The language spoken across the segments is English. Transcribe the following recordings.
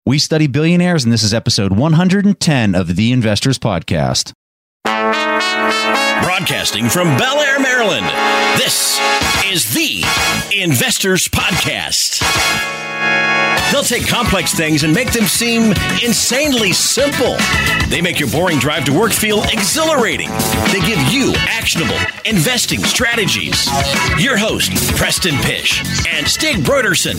We study billionaires, and this is episode 110 of the Investors Podcast. Broadcasting from Bel Air, Maryland, this is the Investors Podcast. They'll take complex things and make them seem insanely simple. They make your boring drive to work feel exhilarating. They give you actionable investing strategies. Your host, Preston Pysh and Stig Brodersen.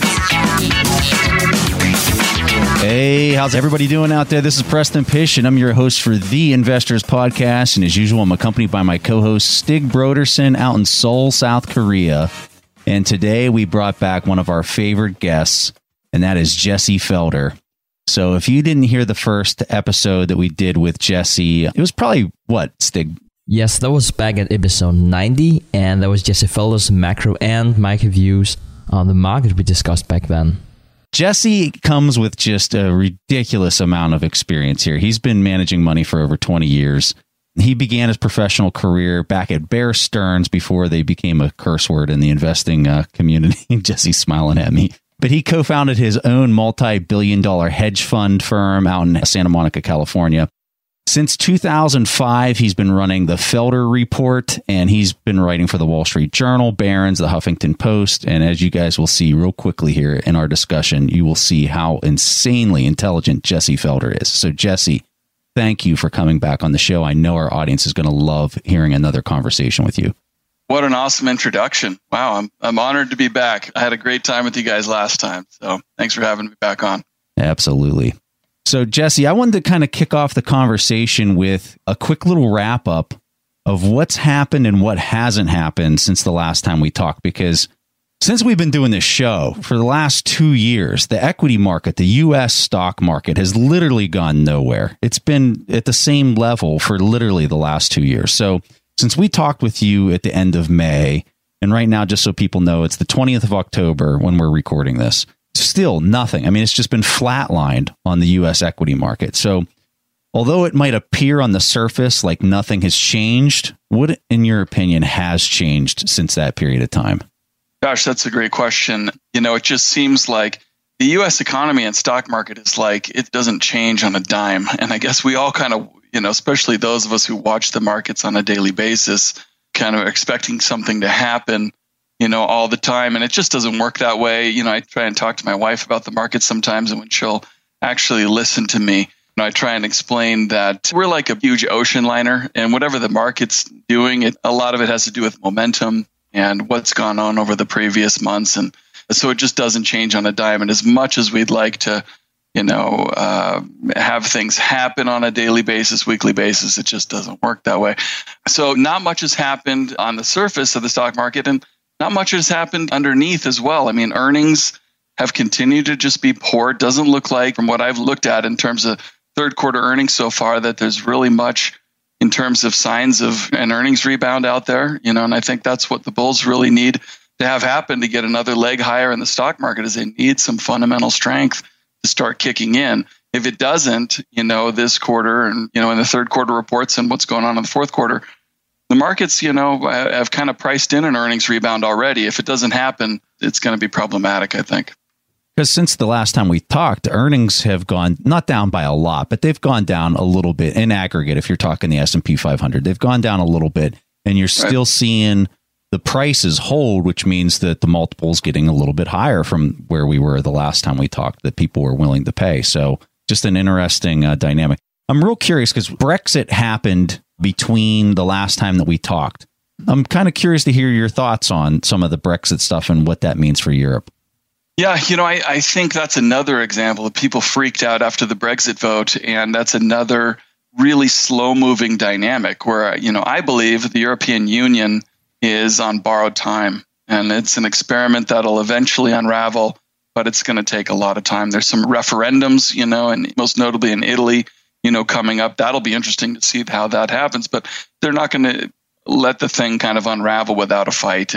Hey, how's everybody doing out there? This is Preston Pysh, and I'm your host for the Investors Podcast. And as usual, I'm accompanied by my co-host, Stig Brodersen, out in Seoul, South Korea. And today we brought back one of our favorite guests, and that is Jesse Felder. So if you didn't hear the first episode that we did with Jesse, it was probably, what, Stig? Yes, that was back at episode 90, and that was Jesse Felder's macro and micro views on the market we discussed back then. Jesse comes with just a ridiculous amount of experience here. He's been managing money for over 20 years. He began his professional career back at Bear Stearns before they became a curse word in the investing community. Jesse's smiling at me. But he co-founded his own multi-billion-dollar hedge fund firm out in Santa Monica, California. Since 2005, he's been running the Felder Report, and he's been writing for the Wall Street Journal, Barron's, the Huffington Post. And as you guys will see real quickly here in our discussion, you will see how insanely intelligent Jesse Felder is. So, Jesse, thank you for coming back on the show. I know our audience is going to love hearing another conversation with you. What an awesome introduction. Wow, I'm honored to be back. I had a great time with you guys last time. So thanks for having me back on. Absolutely. So, Jesse, I wanted to kind of kick off the conversation with a quick little wrap up of what's happened and what hasn't happened since the last time we talked, because since we've been doing this show for the last 2 years, the equity market, the U.S. stock market has literally gone nowhere. It's been at the same level for literally the last 2 years. So since we talked with you at the end of May, and right now, just so people know, it's the 20th of October when we're recording this. Still nothing. I mean, it's just been flatlined on the U.S. equity market. So although it might appear on the surface like nothing has changed, what, in your opinion, has changed since that period of time? Gosh, that's a great question. You know, it just seems like the U.S. economy and stock market is like, it doesn't change on a dime. And I guess we all kind of, you know, especially those of us who watch the markets on a daily basis, kind of expecting something to happen, you know, all the time. And it just doesn't work that way. You know, I try and talk to my wife about the market sometimes, and when she'll actually listen to me, you know, I try and explain that we're like a huge ocean liner, and whatever the market's doing, a lot of it has to do with momentum and what's gone on over the previous months. And so it just doesn't change on a dime. And as much as we'd like to, you know, have things happen on a daily basis, weekly basis, it just doesn't work that way. So not much has happened on the surface of the stock market, and not much has happened underneath as well. I mean, earnings have continued to just be poor. It doesn't look like, from what I've looked at in terms of third quarter earnings so far, that there's really much in terms of signs of an earnings rebound out there. You know, and I think that's what the bulls really need to have happen to get another leg higher in the stock market, is they need some fundamental strength to start kicking in. If it doesn't, you know, this quarter and, you know, in the third quarter reports and what's going on in the fourth quarter, the markets, you know, have kind of priced in an earnings rebound already. If it doesn't happen, it's going to be problematic, I think. Because since the last time we talked, earnings have gone not down by a lot, but they've gone down a little bit in aggregate. If you're talking the S&P 500, they've gone down a little bit, and you're still seeing the prices hold, which means that the multiple's getting a little bit higher from where we were the last time we talked, that people were willing to pay. So just an interesting dynamic. I'm real curious because Brexit happened between the last time that we talked. I'm kind of curious to hear your thoughts on some of the Brexit stuff and what that means for Europe. Yeah, you know, I think that's another example of people freaked out after the Brexit vote. And that's another really slow-moving dynamic where, you know, I believe the European Union is on borrowed time. And it's an experiment that'll eventually unravel, but it's going to take a lot of time. There's some referendums, you know, and most notably in Italy, you know, coming up. That'll be interesting to see how that happens. But they're not going to let the thing kind of unravel without a fight.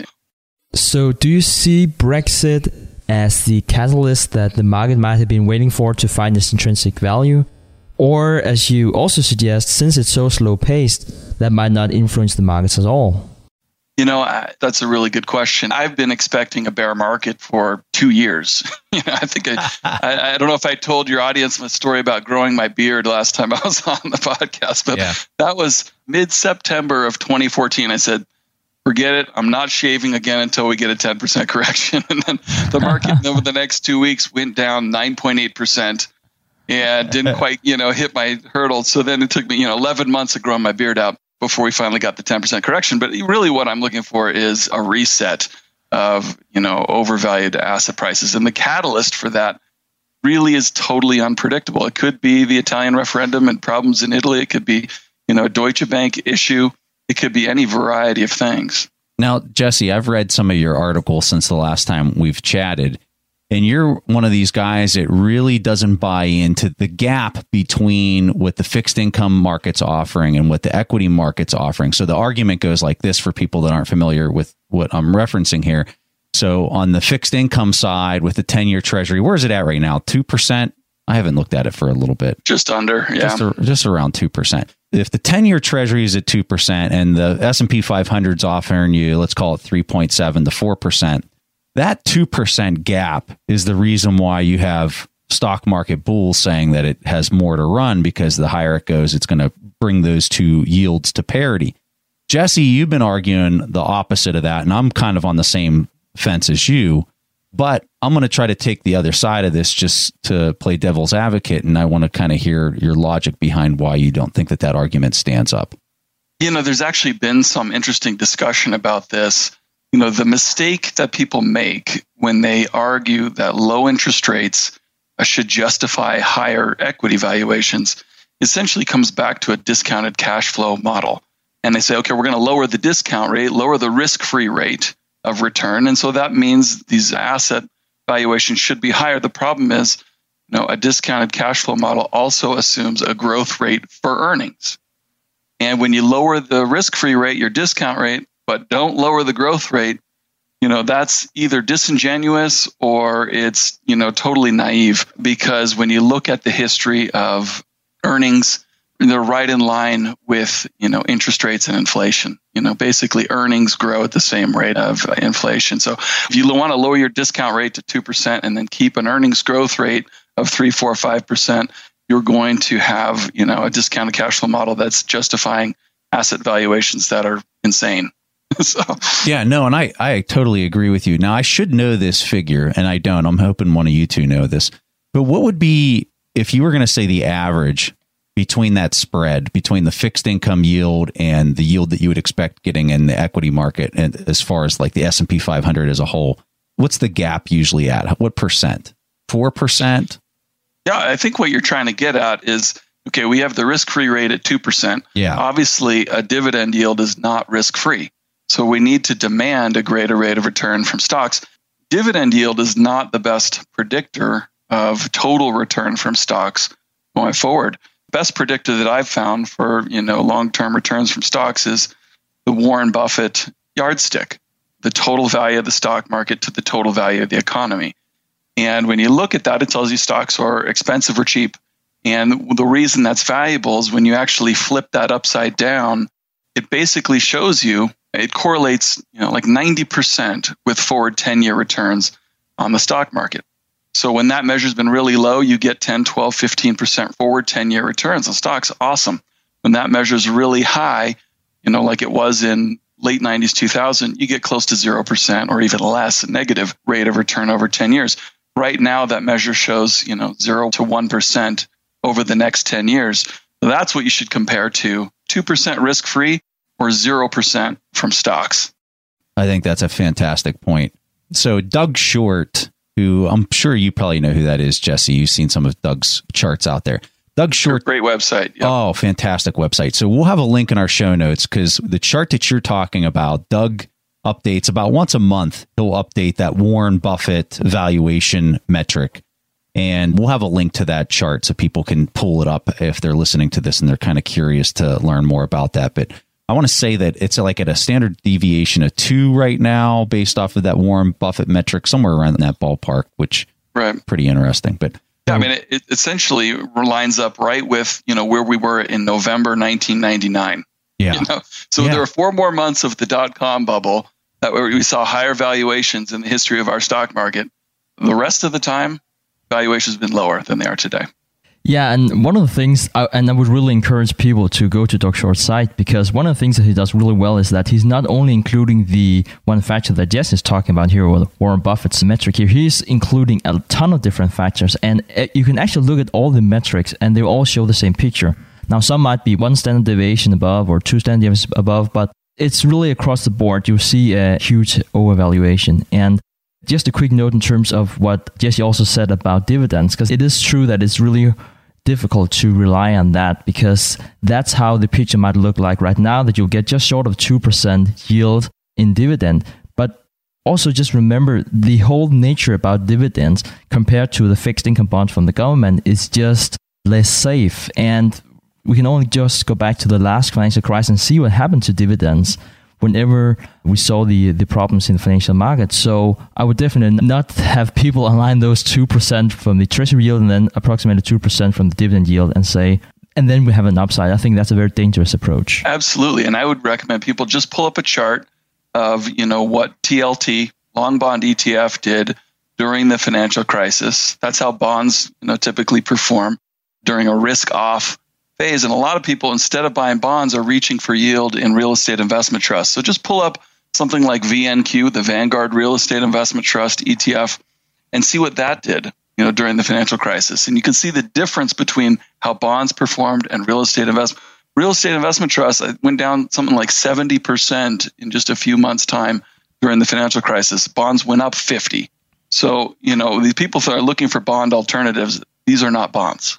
So do you see Brexit as the catalyst that the market might have been waiting for to find its intrinsic value? Or, as you also suggest, since it's so slow-paced, that might not influence the markets at all? That's a really good question. I've been expecting a bear market for 2 years. I think I don't know if I told your audience my story about growing my beard last time I was on the podcast, but that was mid-September of 2014. I said, forget it. I'm not shaving again until we get a 10% correction. And then the market over the next 2 weeks went down 9.8%. And didn't quite, hit my hurdle. So then it took me, 11 months to grow my beard out before we finally got the 10% correction. But really what I'm looking for is a reset of, overvalued asset prices. And the catalyst for that really is totally unpredictable. It could be the Italian referendum and problems in Italy. It could be, a Deutsche Bank issue. It could be any variety of things. Now, Jesse, I've read some of your articles since the last time we've chatted. And you're one of these guys that really doesn't buy into the gap between what the fixed income market's offering and what the equity market's offering. So the argument goes like this for people that aren't familiar with what I'm referencing here. So on the fixed income side with the 10-year treasury, where is it at right now? 2%? I haven't looked at it for a little bit. Just under, yeah. Just around 2%. If the 10-year treasury is at 2% and the S&P 500 is offering you, let's call it 3.7 to 4%, that 2% gap is the reason why you have stock market bulls saying that it has more to run, because the higher it goes, it's going to bring those two yields to parity. Jesse, you've been arguing the opposite of that, and I'm kind of on the same fence as you, but I'm going to try to take the other side of this just to play devil's advocate, and I want to kind of hear your logic behind why you don't think that argument stands up. There's actually been some interesting discussion about this. The mistake that people make when they argue that low interest rates should justify higher equity valuations essentially comes back to a discounted cash flow model. And they say, okay, we're going to lower the discount rate, lower the risk-free rate of return. And so that means these asset valuations should be higher. The problem is, a discounted cash flow model also assumes a growth rate for earnings. And when you lower the risk-free rate, your discount rate, but don't lower the growth rate, that's either disingenuous or it's, totally naive, because when you look at the history of earnings, they're right in line with, interest rates and inflation. Basically earnings grow at the same rate of inflation. So if you want to lower your discount rate to 2% and then keep an earnings growth rate of 3, 4, 5%, you're going to have, a discounted cash flow model that's justifying asset valuations that are insane. Yeah, no, and I totally agree with you. Now, I should know this figure, and I don't. I'm hoping one of you two know this. But what would be, if you were going to say the average between that spread, between the fixed income yield and the yield that you would expect getting in the equity market, and as far as like the S&P 500 as a whole, what's the gap usually at? What percent? 4%? Yeah, I think what you're trying to get at is, okay, we have the risk-free rate at 2%. Yeah. Obviously, a dividend yield is not risk-free. So we need to demand a greater rate of return from stocks. Dividend yield is not the best predictor of total return from stocks going forward. Best predictor that I've found for, long-term returns from stocks is the Warren Buffett yardstick, the total value of the stock market to the total value of the economy. And when you look at that, it tells you stocks are expensive or cheap. And the reason that's valuable is when you actually flip that upside down, it basically shows you, it correlates, like 90% with forward 10-year returns on the stock market. So when that measure's been really low, you get 10, 12, 15% forward 10-year returns on stocks. Awesome. When that measure's really high, like it was in late 90s, 2000, you get close to 0% or even less negative rate of return over 10 years. Right now, that measure shows, 0 to 1% over the next 10 years. So that's what you should compare to 2% risk-free or 0% from stocks. I think that's a fantastic point. So Doug Short, who I'm sure you probably know who that is, Jesse. You've seen some of Doug's charts out there. Doug Short. Great website. Yep. Oh, fantastic website. So we'll have a link in our show notes, because the chart that you're talking about, Doug updates about once a month. He'll update that Warren Buffett valuation metric. And we'll have a link to that chart so people can pull it up if they're listening to this and they're kind of curious to learn more about that. But I want to say that it's like at a standard deviation of 2 right now, based off of that Warren Buffett metric, somewhere around that ballpark, which is pretty interesting. But yeah, I mean, it essentially lines up right with, where we were in November 1999. Yeah. So there were 4 more months of the dot-com bubble where we saw higher valuations in the history of our stock market. The rest of the time, valuations have been lower than they are today. Yeah, and one of the things, I would really encourage people to go to Doug Short's site, because one of the things that he does really well is that he's not only including the one factor that Jess is talking about here, or Warren Buffett's metric here, he's including a ton of different factors, and you can actually look at all the metrics, and they all show the same picture. Now, some might be 1 standard deviation above or 2 standard deviations above, but it's really across the board. You see a huge overvaluation. And just a quick note in terms of what Jesse also said about dividends, because it is true that it's really difficult to rely on that, because that's how the picture might look like right now, that you'll get just short of 2% yield in dividend. But also just remember, the whole nature about dividends compared to the fixed income bonds from the government is just less safe. And we can only just go back to the last financial crisis and see what happened to dividends whenever we saw the problems in the financial market. So I would definitely not have people align those 2% from the treasury yield and then approximately 2% from the dividend yield and say, and then we have an upside. I think that's a very dangerous approach. Absolutely. And I would recommend people just pull up a chart of, what TLT, long bond ETF, did during the financial crisis. That's how bonds, typically perform during a risk-off phase. And a lot of people, instead of buying bonds, are reaching for yield in real estate investment trusts. So just pull up something like VNQ, the Vanguard Real Estate Investment Trust ETF, and see what that did, during the financial crisis. And you can see the difference between how bonds performed and real estate investment. Real estate investment trusts went down something like 70% in just a few months' time during the financial crisis. Bonds went up 50%. So, these people that are looking for bond alternatives, these are not bonds.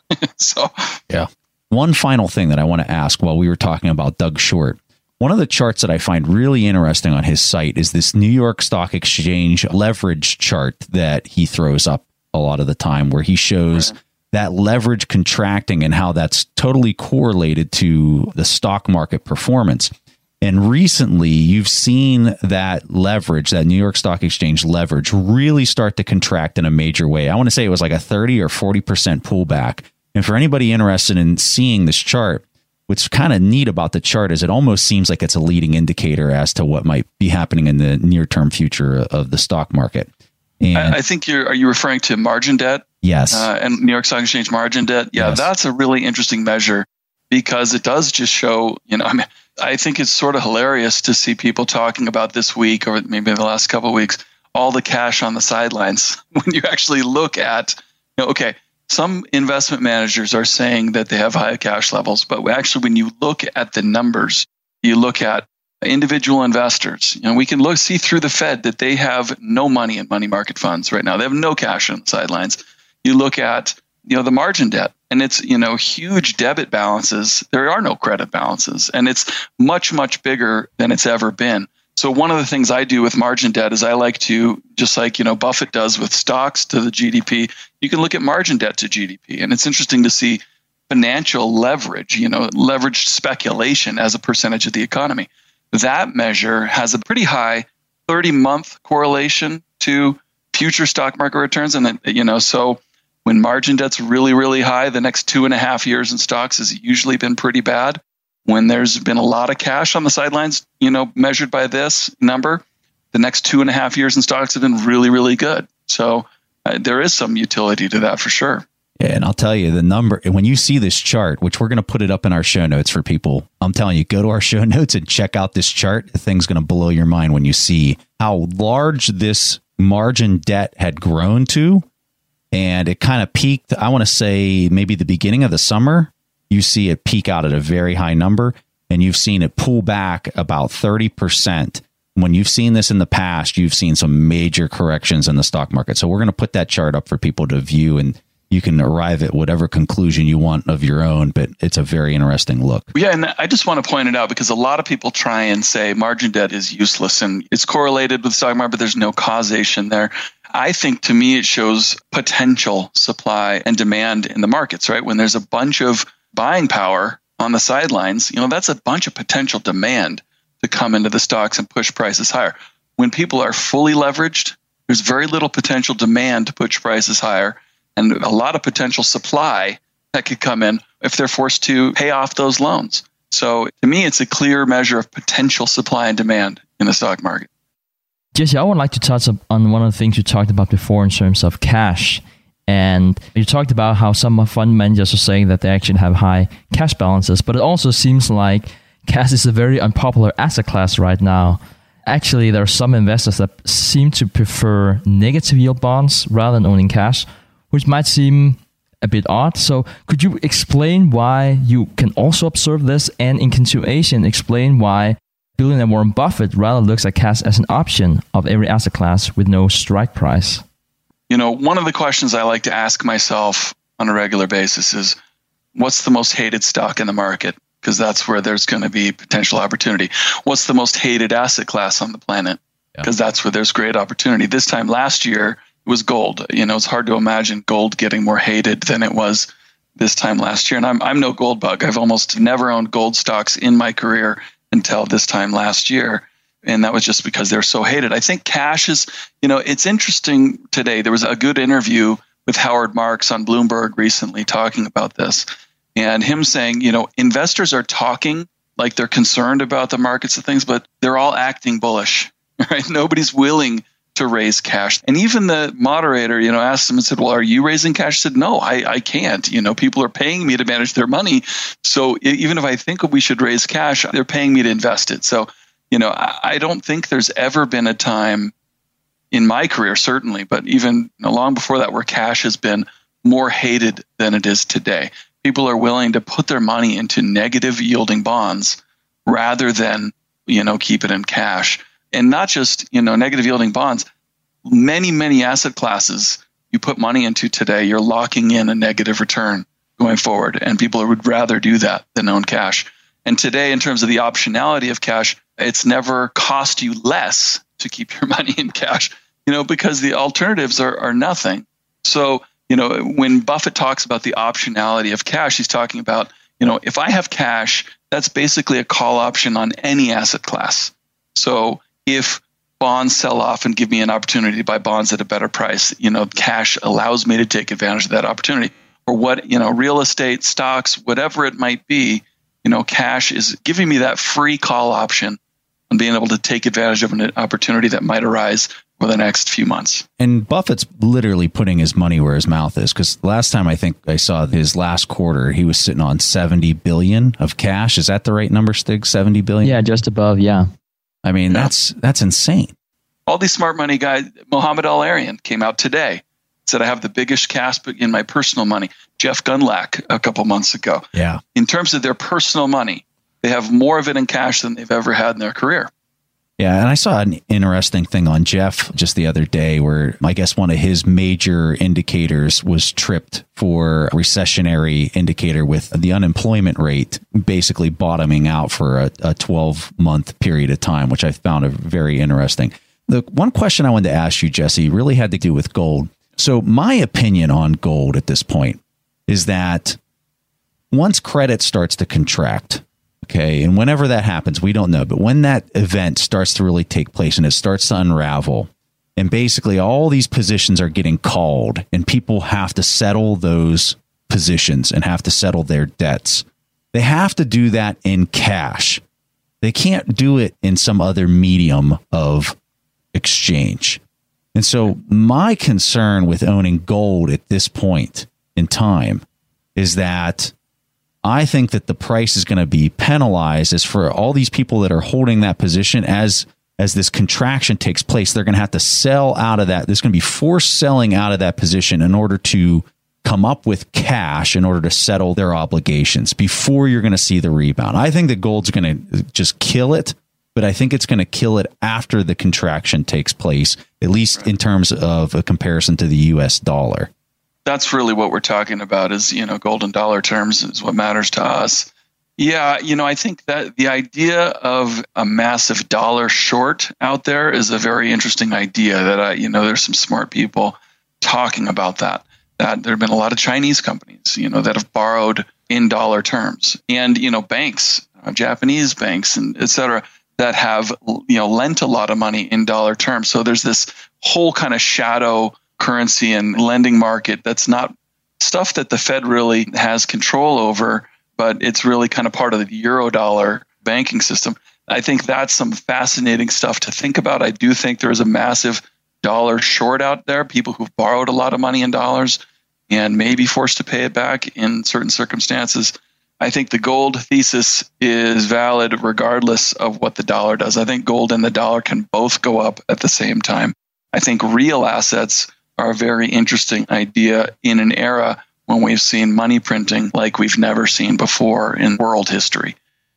Yeah. One final thing that I want to ask while we were talking about Doug Short. One of the charts that I find really interesting on his site is this New York Stock Exchange leverage chart that he throws up a lot of the time, where he shows that leverage contracting and how that's totally correlated to the stock market performance. And recently, you've seen that leverage, that New York Stock Exchange leverage, really start to contract in a major way. I want to say it was like a 30 or 40% pullback. And for anybody interested in seeing this chart, what's kind of neat about the chart is it almost seems like it's a leading indicator as to what might be happening in the near-term future of the stock market. And I think are you referring to margin debt? Yes. And New York Stock Exchange margin debt? Yeah, Yes. That's a really interesting measure, because it does just show, I think it's sort of hilarious to see people talking about this week, or maybe the last couple of weeks, all the cash on the sidelines. When you actually look at, some investment managers are saying that they have high cash levels, but actually when you look at the numbers, you look at individual investors, we can see through the Fed that they have no money in money market funds right now. They have no cash on the sidelines. You look at, the margin debt, and it's, huge debit balances. There are no credit balances, and it's much, much bigger than it's ever been. So one of the things I do with margin debt is I like to, just like, Buffett does with stocks to the GDP, you can look at margin debt to GDP. And it's interesting to see financial leverage, leveraged speculation as a percentage of the economy. That measure has a pretty high 30-month correlation to future stock market returns. And, so when margin debt's really, really high, the next 2.5 years in stocks has usually been pretty bad. When there's been a lot of cash on the sidelines, measured by this number, the next 2.5 years in stocks have been really, really good. So there is some utility to that for sure. Yeah, and I'll tell you the number, when you see this chart, which we're going to put it up in our show notes for people, I'm telling you, go to our show notes and check out this chart. The thing's going to blow your mind when you see how large this margin debt had grown to. And it kind of peaked, I want to say maybe the beginning of the summer. You see it peak out at a very high number, and you've seen it pull back about 30%. When you've seen this in the past, you've seen some major corrections in the stock market. So we're going to put that chart up for people to view, and you can arrive at whatever conclusion you want of your own, but it's a very interesting look. Yeah, and I just want to point it out because a lot of people try and say margin debt is useless and it's correlated with the stock market, but there's no causation there. I think to me it shows potential supply and demand in the markets, right? When there's a bunch of buying power on the sidelines, that's a bunch of potential demand to come into the stocks and push prices higher. When people are fully leveraged, there's very little potential demand to push prices higher and a lot of potential supply that could come in if they're forced to pay off those loans. So to me, it's a clear measure of potential supply and demand in the stock market. Jesse, I would like to touch on one of the things you talked about before in terms of cash. And you talked about how some fund managers are saying that they actually have high cash balances, but it also seems like cash is a very unpopular asset class right now. Actually, there are some investors that seem to prefer negative yield bonds rather than owning cash, which might seem a bit odd. So could you explain why you can also observe this, and in continuation, explain why billionaire Warren Buffett rather looks at cash as an option of every asset class with no strike price? One of the questions I like to ask myself on a regular basis is, what's the most hated stock in the market? Because that's where there's going to be potential opportunity. What's the most hated asset class on the planet? Because that's where there's great opportunity. This time last year, it was gold. It's hard to imagine gold getting more hated than it was this time last year. And I'm no gold bug. I've almost never owned gold stocks in my career until this time last year. And that was just because they're so hated. I think cash is, it's interesting today. There was a good interview with Howard Marks on Bloomberg recently talking about this. And him saying, investors are talking like they're concerned about the markets and things, but they're all acting bullish, right? Nobody's willing to raise cash. And even the moderator, asked him and said, well, are you raising cash? He said, no, I can't. People are paying me to manage their money. So even if I think we should raise cash, they're paying me to invest it. So, I don't think there's ever been a time in my career, certainly, but even long before that, where cash has been more hated than it is today. People are willing to put their money into negative yielding bonds rather than, keep it in cash. And not just, negative yielding bonds. Many, many asset classes you put money into today, you're locking in a negative return going forward. And people would rather do that than own cash. And today, in terms of the optionality of cash, it's never cost you less to keep your money in cash, because the alternatives are nothing. So, when Buffett talks about the optionality of cash, he's talking about, if I have cash, that's basically a call option on any asset class. So if bonds sell off and give me an opportunity to buy bonds at a better price, cash allows me to take advantage of that opportunity. Or what, real estate, stocks, whatever it might be, cash is giving me that free call option on being able to take advantage of an opportunity that might arise for the next few months. And Buffett's literally putting his money where his mouth is, because last time I think I saw his last quarter, he was sitting on 70 billion of cash. Is that the right number, Stig? 70 billion? Yeah, just above. Yeah. I mean, that's insane. All these smart money guys, Mohammed Al-Arian came out today, said I have the biggest cash in my personal money. Jeff Gundlach a couple months ago. Yeah. In terms of their personal money, they have more of it in cash than they've ever had in their career. Yeah, and I saw an interesting thing on Jeff just the other day where I guess one of his major indicators was tripped for a recessionary indicator with the unemployment rate basically bottoming out for a 12-month period of time, which I found very interesting. The one question I wanted to ask you, Jesse, really had to do with gold. So my opinion on gold at this point is that once credit starts to contract, okay, and whenever that happens, we don't know. But when that event starts to really take place and it starts to unravel, and basically all these positions are getting called and people have to settle those positions and have to settle their debts, they have to do that in cash. They can't do it in some other medium of exchange. And so my concern with owning gold at this point in time is that I think that the price is going to be penalized as for all these people that are holding that position as this contraction takes place. They're going to have to sell out of that. There's going to be forced selling out of that position in order to come up with cash in order to settle their obligations before you're going to see the rebound. I think that gold's going to just kill it, but I think it's going to kill it after the contraction takes place, at least in terms of a comparison to the US dollar. That's really what we're talking about is, gold in dollar terms is what matters to us. Yeah, I think that the idea of a massive dollar short out there is a very interesting idea that, there's some smart people talking about that there have been a lot of Chinese companies, that have borrowed in dollar terms and, banks, Japanese banks and et cetera, that have, lent a lot of money in dollar terms. So there's this whole kind of shadow currency and lending market that's not stuff that the Fed really has control over, but it's really kind of part of the Eurodollar banking system. I think that's some fascinating stuff to think about. I do think there is a massive dollar short out there, people who've borrowed a lot of money in dollars and may be forced to pay it back in certain circumstances. I think the gold thesis is valid regardless of what the dollar does. I think gold and the dollar can both go up at the same time. I think real assets are a very interesting idea in an era when we've seen money printing like we've never seen before in world history.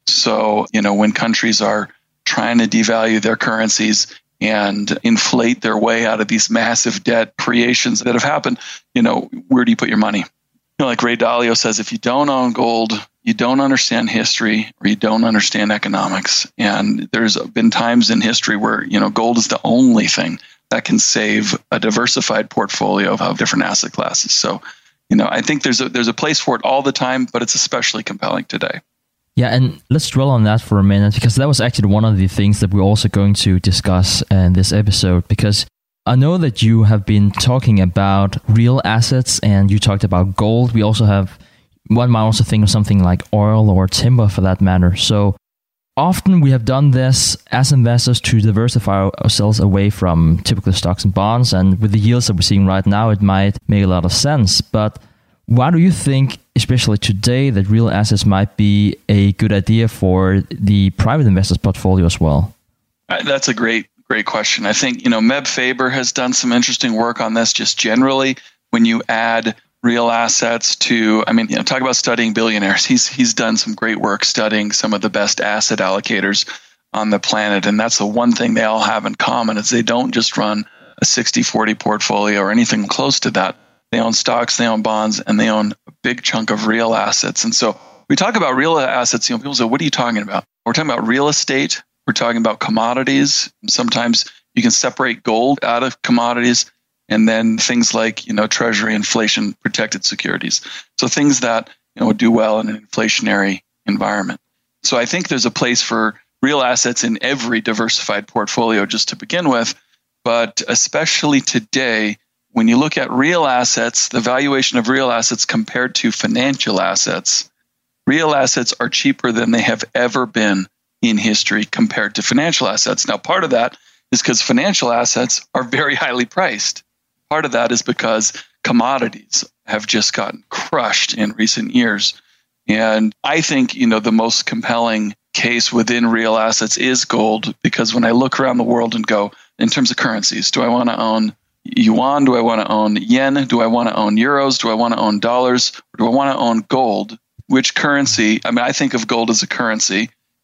So, when countries are trying to devalue their currencies and inflate their way out of these massive debt creations that have happened, where do you put your money? Like Ray Dalio says, if you don't own gold, you don't understand history or you don't understand economics. And there's been times in history where, gold is the only thing that can save a diversified portfolio of different asset classes. So, I think there's a place for it all the time, but it's especially compelling today. Yeah, and let's dwell on that for a minute, because that was actually one of the things that we're also going to discuss in this episode, because I know that you have been talking about real assets and you talked about gold. We also have, one might also think of something like oil or timber for that matter. So often we have done this as investors to diversify ourselves away from typical stocks and bonds. And with the yields that we're seeing right now, it might make a lot of sense. But why do you think, especially today, that real assets might be a good idea for the private investors' portfolio as well? That's a great question. I think, Meb Faber has done some interesting work on this just generally. When you add real assets to, talk about studying billionaires. He's done some great work studying some of the best asset allocators on the planet. And that's the one thing they all have in common is they don't just run a 60-40 portfolio or anything close to that. They own stocks, they own bonds, and they own a big chunk of real assets. And so we talk about real assets, people say, what are you talking about? We're talking about real estate. We're talking about commodities. Sometimes you can separate gold out of commodities, and then things like, treasury, inflation protected securities. So things that, do well in an inflationary environment. So I think there's a place for real assets in every diversified portfolio just to begin with. But especially today, when you look at real assets, the valuation of real assets compared to financial assets, real assets are cheaper than they have ever been in history compared to financial assets. Now, part of that is because financial assets are very highly priced. Part of that is because commodities have just gotten crushed in recent years. And I think, the most compelling case within real assets is gold, because when I look around the world and go, in terms of currencies, do I want to own yuan? Do I want to own yen? Do I want to own euros? Do I want to own dollars? Or do I want to own gold? Which currency? I think of gold as a currency.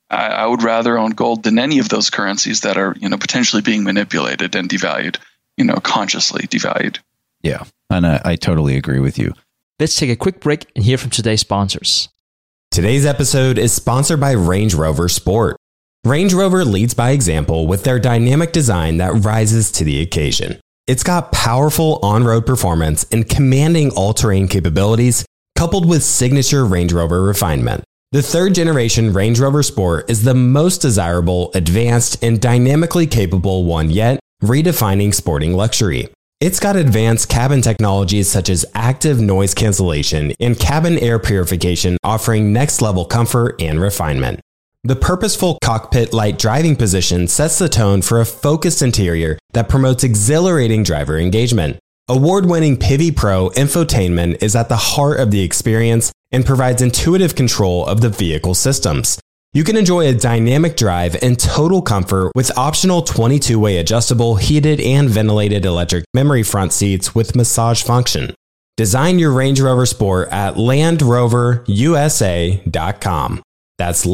I would rather own gold than any of those currencies that are, potentially being manipulated and devalued, consciously devalued. Yeah, and I totally agree with you. Let's take a quick break and hear from today's sponsors. Today's episode is sponsored by Range Rover Sport. Range Rover leads by example with their dynamic design that rises to the occasion. It's got powerful on-road performance and commanding all-terrain capabilities, coupled with signature Range Rover refinement. The third-generation Range Rover Sport is the most desirable, advanced, and dynamically capable one yet, redefining sporting luxury. It's got advanced cabin technologies such as active noise cancellation and cabin air purification, offering next-level comfort and refinement. The purposeful cockpit-like driving position sets the tone for a focused interior that promotes exhilarating driver engagement. Award-winning Pivi Pro infotainment is at the heart of the experience and provides intuitive control of the vehicle systems. You can enjoy a dynamic drive and total comfort with optional 22-way adjustable, heated and ventilated electric memory front seats with massage function. Design your Range Rover Sport at LandRoverUSA.com. That's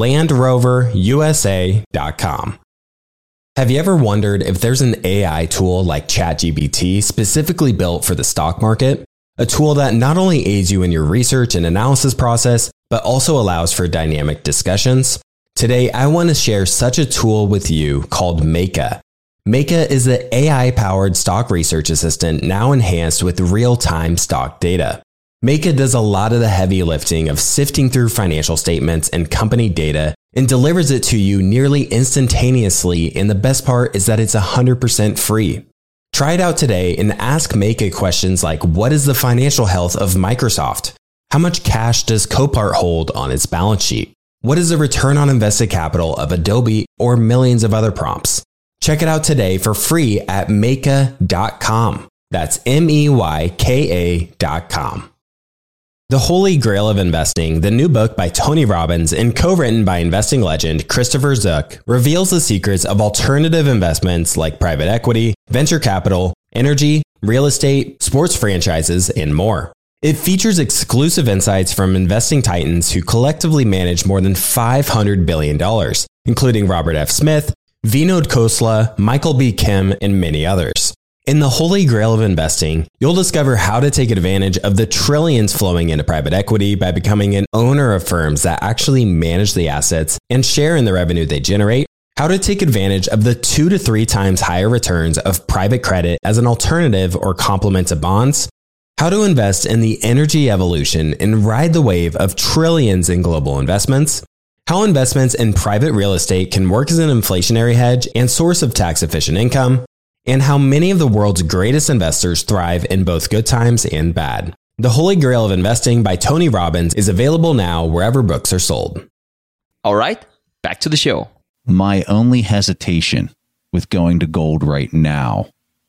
LandRoverUSA.com. Have you ever wondered if there's an AI tool like ChatGPT specifically built for the stock market? A tool that not only aids you in your research and analysis process, but also allows for dynamic discussions? Today, I want to share such a tool with you called Meka. Meka is the AI-powered stock research assistant now enhanced with real-time stock data. Meka does a lot of the heavy lifting of sifting through financial statements and company data and delivers it to you nearly instantaneously, and the best part is that it's 100% free. Try it out today and ask Meka questions like, what is the financial health of Microsoft? How much cash does Copart hold on its balance sheet? What is the return on invested capital of Adobe or millions of other prompts? Check it out today for free at Meyka.com. That's MEYKA.com. The Holy Grail of Investing, the new book by Tony Robbins and co-written by investing legend Christopher Zook, reveals the secrets of alternative investments like private equity, venture capital, energy, real estate, sports franchises, and more. It features exclusive insights from investing titans who collectively manage more than $500 billion, including Robert F. Smith, Vinod Khosla, Michael B. Kim, and many others. In the Holy Grail of Investing, you'll discover how to take advantage of the trillions flowing into private equity by becoming an owner of firms that actually manage the assets and share in the revenue they generate, how to take advantage of the 2 to 3 times higher returns of private credit as an alternative or complement to bonds, how to invest in the energy evolution and ride the wave of trillions in global investments, how investments in private real estate can work as an inflationary hedge and source of tax-efficient income, and how many of the world's greatest investors thrive in both good times and bad. The Holy Grail of Investing by Tony Robbins is available now wherever books are sold. All right, back to the show. My only hesitation with going to gold right now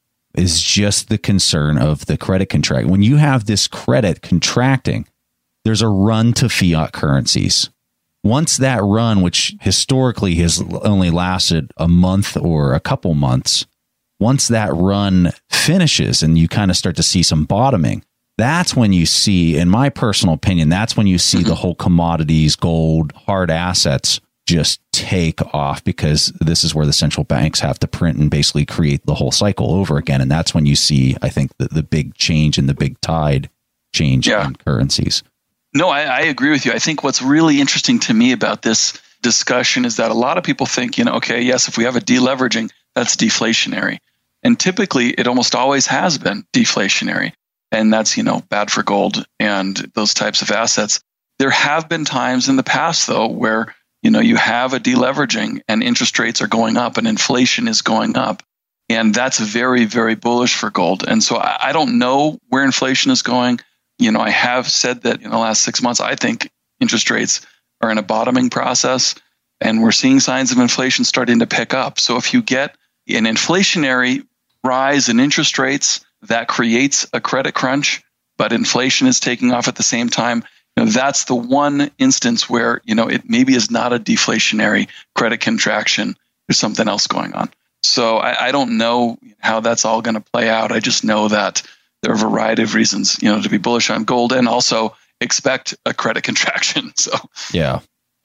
is just the concern of the credit contract. When you have this credit contracting, there's a run to fiat currencies. Once that run, which historically has only lasted a month or a couple months, once that run finishes and you kind of start to see some bottoming, that's when you see, in my personal opinion, that's when you see the whole commodities, gold, hard assets just take off, because this is where the central banks have to print and basically create the whole cycle over again. And that's when you see, I think, the big change and the big tide change in currencies. No, I agree with you. I think what's really interesting to me about this discussion is that a lot of people think, okay, yes, if we have a deleveraging, that's deflationary. And typically, it almost always has been deflationary. And that's, bad for gold and those types of assets. There have been times in the past, though, where, you have a deleveraging and interest rates are going up and inflation is going up. And that's very, very bullish for gold. And so I don't know where inflation is going. I have said that in the last 6 months, I think interest rates are in a bottoming process and we're seeing signs of inflation starting to pick up. So if you get an inflationary rise in interest rates, that creates a credit crunch, but inflation is taking off at the same time. That's the one instance where, it maybe is not a deflationary credit contraction. There's something else going on. So I don't know how that's all going to play out. I just know that there are a variety of reasons, to be bullish on gold and also expect a credit contraction. So, yeah.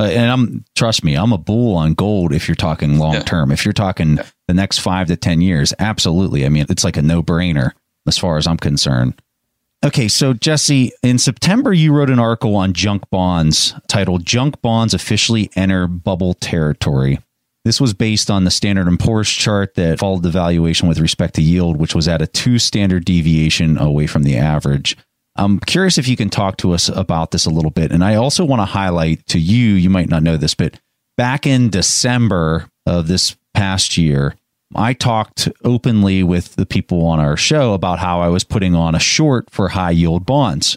And trust me, I'm a bull on gold if you're talking long term. If you're talking the next 5 to 10 years, absolutely. I mean, it's like a no-brainer as far as I'm concerned. Okay, so Jesse, in September, you wrote an article on junk bonds titled "Junk Bonds Officially Enter Bubble Territory." This was based on the Standard & Poor's chart that followed the valuation with respect to yield, which was at a 2 standard deviation away from the average. I'm curious if you can talk to us about this a little bit. And I also want to highlight to you, you might not know this, but back in December of this past year, I talked openly with the people on our show about how I was putting on a short for high yield bonds.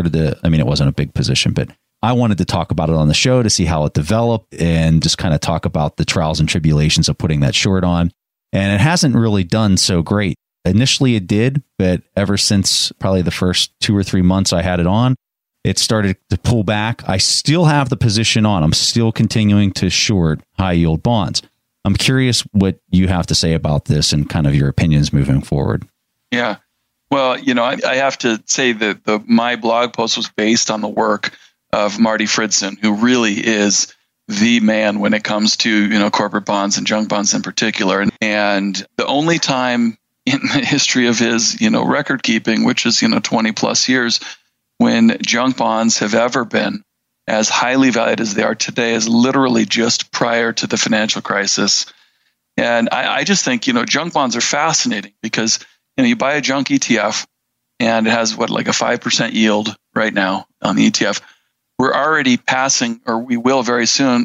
It wasn't a big position, but I wanted to talk about it on the show to see how it developed and just kind of talk about the trials and tribulations of putting that short on. And it hasn't really done so great. Initially it did, but ever since probably the first 2 or 3 months I had it on, it started to pull back. I still have the position on. I'm still continuing to short high yield bonds. I'm curious what you have to say about this and kind of your opinions moving forward. Yeah. Well, I have to say that my blog post was based on the work of Marty Fridson, who really is the man when it comes to, corporate bonds and junk bonds in particular. And the only time in the history of his, record keeping, which is, 20 plus years, when junk bonds have ever been as highly valued as they are today is literally just prior to the financial crisis. And I just think, junk bonds are fascinating because, you buy a junk ETF and it has like a 5% yield right now on the ETF. We're already passing, or we will very soon,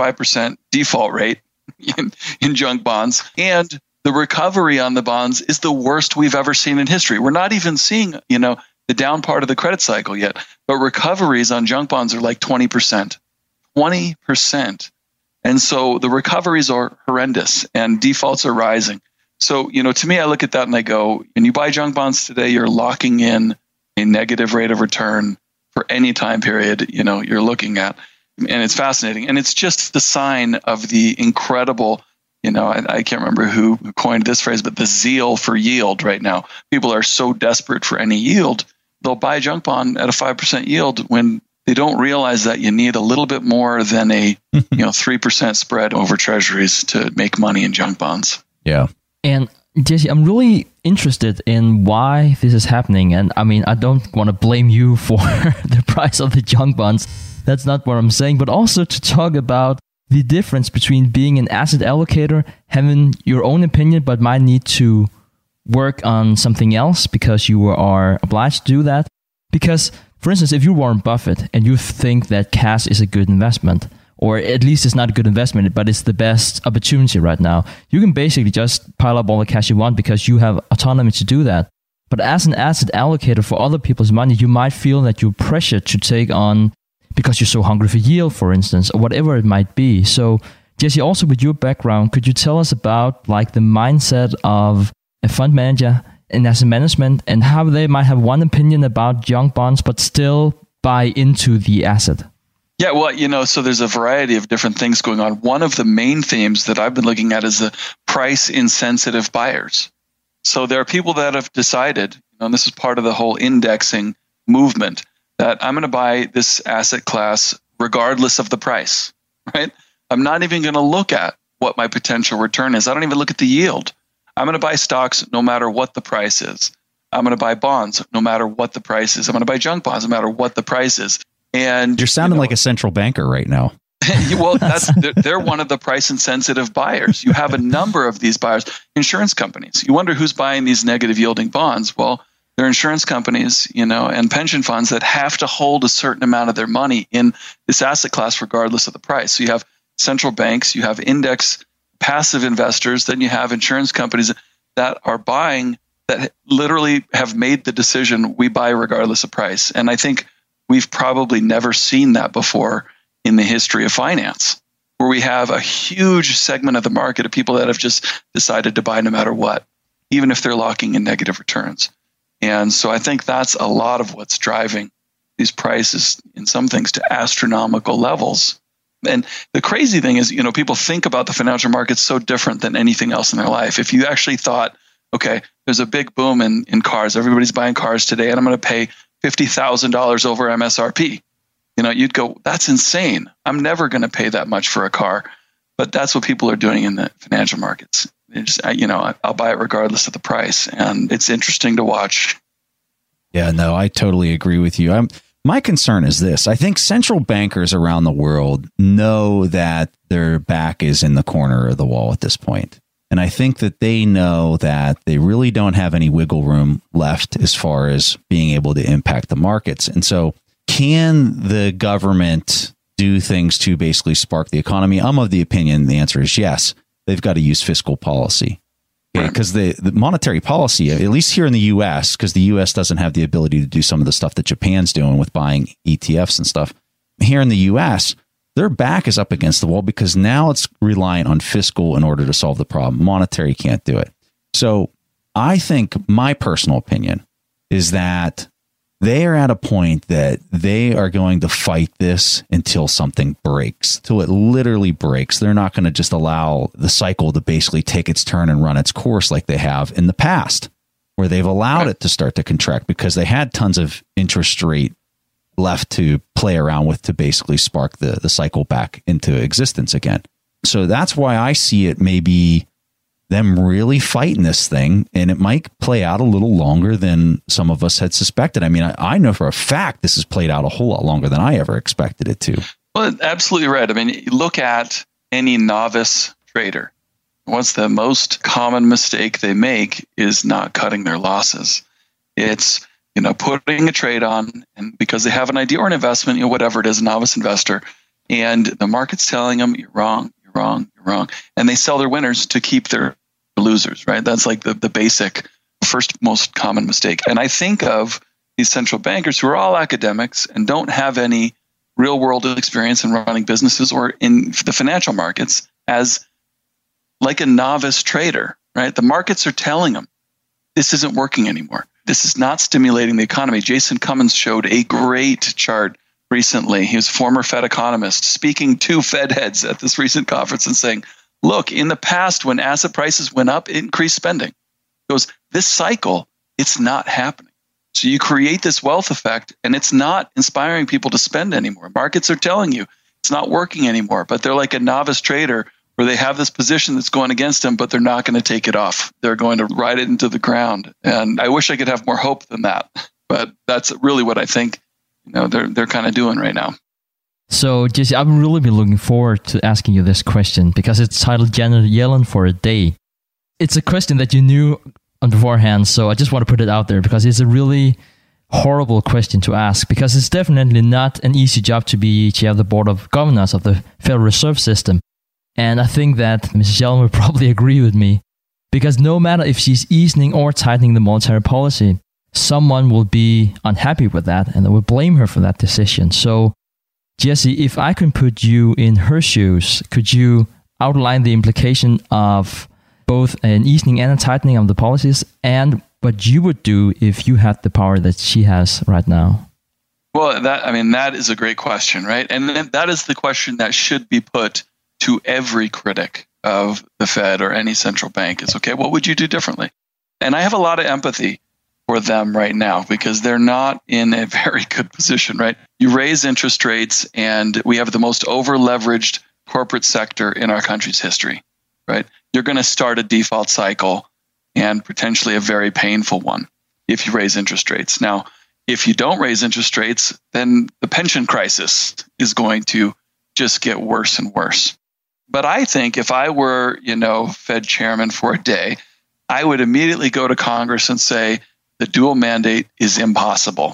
5% default rate in junk bonds. And the recovery on the bonds is the worst we've ever seen in history. We're not even seeing, the down part of the credit cycle yet. But recoveries on junk bonds are like 20%. 20%. And so the recoveries are horrendous and defaults are rising. So, to me, I look at that and I go, when you buy junk bonds today, you're locking in a negative rate of return for any time period, you're looking at. And it's fascinating. And it's just the sign of the incredible, I can't remember who coined this phrase, but the zeal for yield right now. People are so desperate for any yield, they'll buy a junk bond at a 5% yield when they don't realize that you need a little bit more than a 3% spread over treasuries to make money in junk bonds. Yeah. And Jesse, I'm really interested in why this is happening. And I mean, I don't want to blame you for the price of the junk bonds. That's not what I'm saying, but also to talk about the difference between being an asset allocator, having your own opinion, but might need to work on something else because you are obliged to do that. Because, for instance, if you're Warren Buffett and you think that cash is a good investment, or at least it's not a good investment, but it's the best opportunity right now, you can basically just pile up all the cash you want because you have autonomy to do that. But as an asset allocator for other people's money, you might feel that you're pressured to take on because you're so hungry for yield, for instance, or whatever it might be. So, Jesse, also with your background, could you tell us about like the mindset of a fund manager in asset management and how they might have one opinion about junk bonds, but still buy into the asset? Yeah, well, so there's a variety of different things going on. One of the main themes that I've been looking at is the price insensitive buyers. So there are people that have decided, and this is part of the whole indexing movement, that I'm going to buy this asset class regardless of the price, right? I'm not even going to look at what my potential return is. I don't even look at the yield. I'm going to buy stocks no matter what the price is. I'm going to buy bonds no matter what the price is. I'm going to buy junk bonds no matter what the price is. And you're sounding like a central banker right now. Well, they're one of the price insensitive buyers. You have a number of these buyers, insurance companies. You wonder who's buying these negative yielding bonds. Well, they're insurance companies, and pension funds that have to hold a certain amount of their money in this asset class regardless of the price. So you have central banks, you have index passive investors, then you have insurance companies that are buying, that literally have made the decision, we buy regardless of price. And I think we've probably never seen that before in the history of finance, where we have a huge segment of the market of people that have just decided to buy no matter what, even if they're locking in negative returns. And so I think that's a lot of what's driving these prices in some things to astronomical levels. And the crazy thing is, people think about the financial markets so different than anything else in their life. If you actually thought, okay, there's a big boom in cars, everybody's buying cars today, and I'm going to pay $50,000 over MSRP, you'd go, that's insane. I'm never going to pay that much for a car. But that's what people are doing in the financial markets. They just, I'll buy it regardless of the price. And it's interesting to watch. Yeah, no, I totally agree with you. My concern is this. I think central bankers around the world know that their back is in the corner of the wall at this point. And I think that they know that they really don't have any wiggle room left as far as being able to impact the markets. And so can the government do things to basically spark the economy? I'm of the opinion the answer is yes. They've got to use fiscal policy. Because the monetary policy, at least here in the U.S., because the U.S. doesn't have the ability to do some of the stuff that Japan's doing with buying ETFs and stuff. Here in the U.S., their back is up against the wall because now it's reliant on fiscal in order to solve the problem. Monetary can't do it. So I think my personal opinion is that they are at a point that they are going to fight this until something breaks, till it literally breaks. They're not going to just allow the cycle to basically take its turn and run its course like they have in the past, where they've allowed it to start to contract because they had tons of interest rate left to play around with to basically spark the cycle back into existence again. So that's why I see it maybe them really fighting this thing, and it might play out a little longer than some of us had suspected. I mean, I know for a fact this has played out a whole lot longer than I ever expected it to. Well, absolutely right. I mean, you look at any novice trader. What's the most common mistake they make is not cutting their losses. It's, putting a trade on, and because they have an idea or an investment, whatever it is, a novice investor, and the market's telling them, you're wrong, you're wrong, you're wrong. And they sell their winners to keep their losers, right? That's like the basic first most common mistake. And I think of, these central bankers who are all academics and don't have any real world experience in running businesses or in the financial markets as like a novice trader, right? The markets are telling them this isn't working anymore. This is not stimulating the economy. Jason Cummins showed a great chart recently. He was a former Fed economist speaking to Fed heads at this recent conference and saying, look, in the past, when asset prices went up, it increased spending. He goes, this cycle, it's not happening. So you create this wealth effect and it's not inspiring people to spend anymore. Markets are telling you it's not working anymore, but they're like a novice trader where they have this position that's going against them, but they're not going to take it off. They're going to ride it into the ground. And I wish I could have more hope than that, but that's really what I think they're kind of doing right now. So, Jesse, I've really been looking forward to asking you this question because it's titled Janet Yellen for a Day. It's a question that you knew on beforehand, so I just want to put it out there because it's a really horrible question to ask because it's definitely not an easy job to be chair of the board of governors of the Federal Reserve System. And I think that Mrs. Yellen would probably agree with me because no matter if she's easing or tightening the monetary policy, someone will be unhappy with that and they will blame her for that decision. So, Jesse, if I can put you in her shoes, could you outline the implication of both an easing and a tightening of the policies and what you would do if you had the power that she has right now? Well, that is a great question, right? And that is the question that should be put to every critic of the Fed or any central bank is, okay, what would you do differently? And I have a lot of empathy for them right now because they're not in a very good position, right? You raise interest rates and we have the most over-leveraged corporate sector in our country's history, right? You're going to start a default cycle and potentially a very painful one if you raise interest rates. Now, if you don't raise interest rates, then the pension crisis is going to just get worse and worse. But I think if I were, Fed chairman for a day, I would immediately go to Congress and say, the dual mandate is impossible.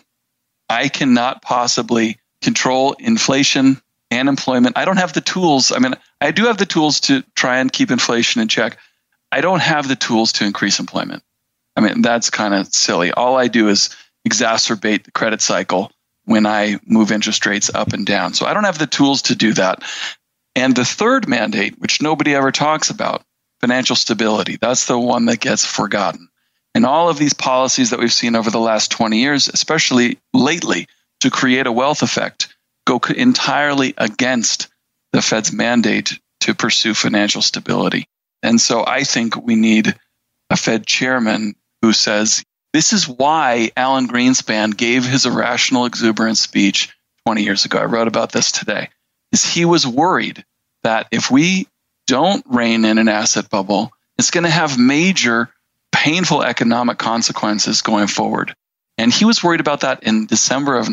I cannot possibly control inflation and employment. I don't have the tools. I do have the tools to try and keep inflation in check. I don't have the tools to increase employment. That's kind of silly. All I do is exacerbate the credit cycle when I move interest rates up and down. So I don't have the tools to do that. And the third mandate, which nobody ever talks about, financial stability, that's the one that gets forgotten. And all of these policies that we've seen over the last 20 years, especially lately, to create a wealth effect, go entirely against the Fed's mandate to pursue financial stability. And so I think we need a Fed chairman who says, this is why Alan Greenspan gave his irrational exuberance speech 20 years ago. I wrote about this today. Is he was worried that if we don't rein in an asset bubble, it's going to have major painful economic consequences going forward. And he was worried about that in December of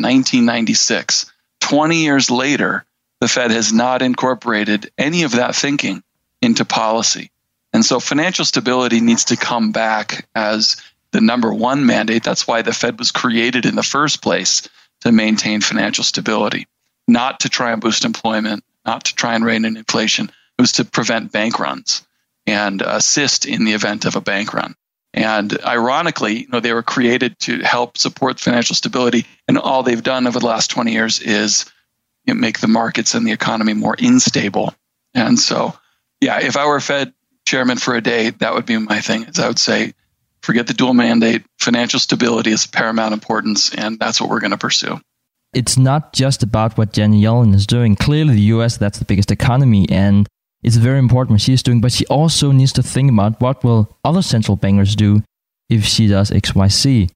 1996. 20 years later, the Fed has not incorporated any of that thinking into policy. And so financial stability needs to come back as the number one mandate. That's why the Fed was created in the first place, to maintain financial stability, not to try and boost employment, not to try and rein in inflation. It was to prevent bank runs and assist in the event of a bank run. And ironically, they were created to help support financial stability. And all they've done over the last 20 years is make the markets and the economy more unstable. And so, if I were Fed chairman for a day, that would be my thing. Is I would say, forget the dual mandate. Financial stability is of paramount importance, and that's what we're going to pursue. It's not just about what Janet Yellen is doing. Clearly, the U.S., that's the biggest economy, and it's very important what she's doing, but she also needs to think about what will other central bankers do if she does X, Y, Z.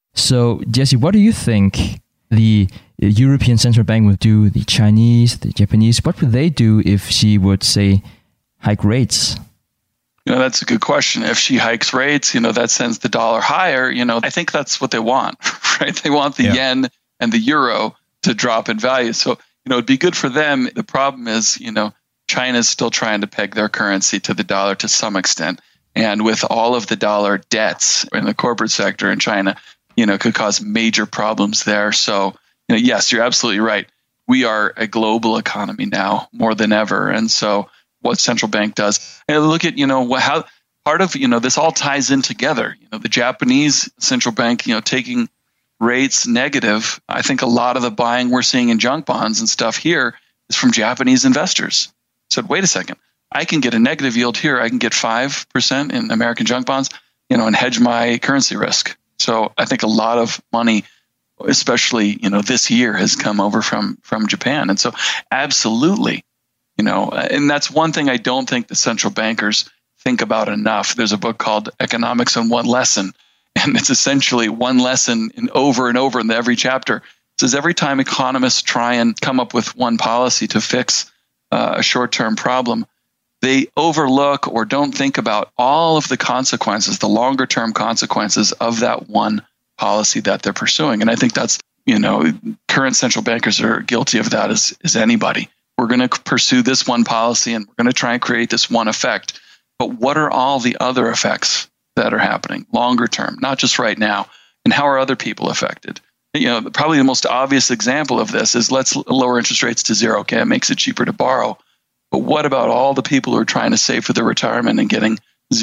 So, Jesse, what do you think the European Central Bank would do, the Chinese, the Japanese? What would they do if she would, say, hike rates? That's a good question. If she hikes rates, that sends the dollar higher. I think that's what they want, right? They want the yen and the euro to drop in value. So, it'd be good for them. The problem is, China's still trying to peg their currency to the dollar to some extent. And with all of the dollar debts in the corporate sector in China, could cause major problems there. So, yes, you're absolutely right. We are a global economy now more than ever. And so what central bank does, and look at, how part of, this all ties in together. The Japanese central bank, taking rates negative, I think a lot of the buying we're seeing in junk bonds and stuff here is from Japanese investors. Said, wait a second, I can get a negative yield here. I can get 5% in American junk bonds, and hedge my currency risk. So I think a lot of money, especially, this year, has come over from Japan. And so absolutely, and that's one thing I don't think the central bankers think about enough. There's a book called Economics in One Lesson, and it's essentially one lesson over and over in every chapter. It says every time economists try and come up with one policy to fix a short-term problem, they overlook or don't think about all of the consequences, the longer-term consequences of that one policy that they're pursuing. And I think that's, current central bankers are guilty of that as anybody. We're going to pursue this one policy and we're going to try and create this one effect. But what are all the other effects that are happening longer term, not just right now? And how are other people affected? Probably the most obvious example of this is let's lower interest rates to zero. Okay, it makes it cheaper to borrow. But what about all the people who are trying to save for their retirement and getting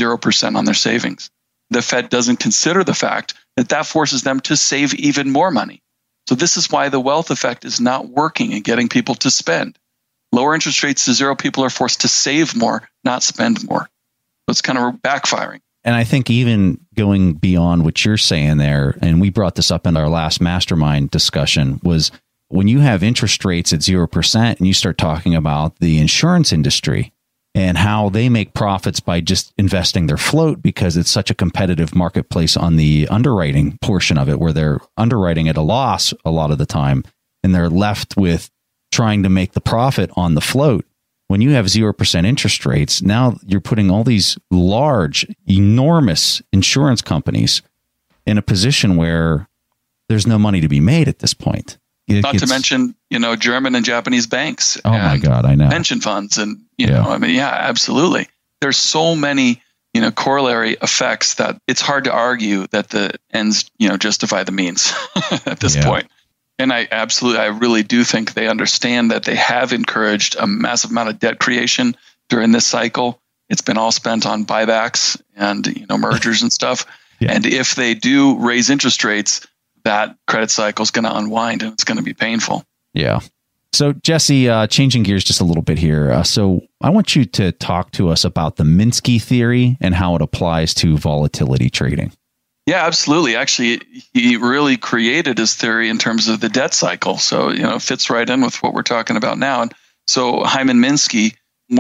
0% on their savings? The Fed doesn't consider the fact that forces them to save even more money. So this is why the wealth effect is not working and getting people to spend. Lower interest rates to zero, people are forced to save more, not spend more. So it's kind of backfiring. And I think even going beyond what you're saying there, and we brought this up in our last mastermind discussion, was when you have interest rates at 0% and you start talking about the insurance industry and how they make profits by just investing their float because it's such a competitive marketplace on the underwriting portion of it, where they're underwriting at a loss a lot of the time, and they're left with trying to make the profit on the float. When you have 0% interest rates, now you're putting all these large, enormous insurance companies in a position where there's no money to be made at this point. Not to mention, German and Japanese banks. Oh my God, I know. Pension funds and, absolutely. There's so many, corollary effects that it's hard to argue that the ends, justify the means at this point. And I really do think they understand that they have encouraged a massive amount of debt creation during this cycle. It's been all spent on buybacks and, mergers and stuff. Yeah. And if they do raise interest rates, that credit cycle is going to unwind and it's going to be painful. Yeah. So Jesse, changing gears just a little bit here. So I want you to talk to us about the Minsky theory and how it applies to volatility trading. Yeah, absolutely. Actually, he really created his theory in terms of the debt cycle. So, it fits right in with what we're talking about now. And so Hyman Minsky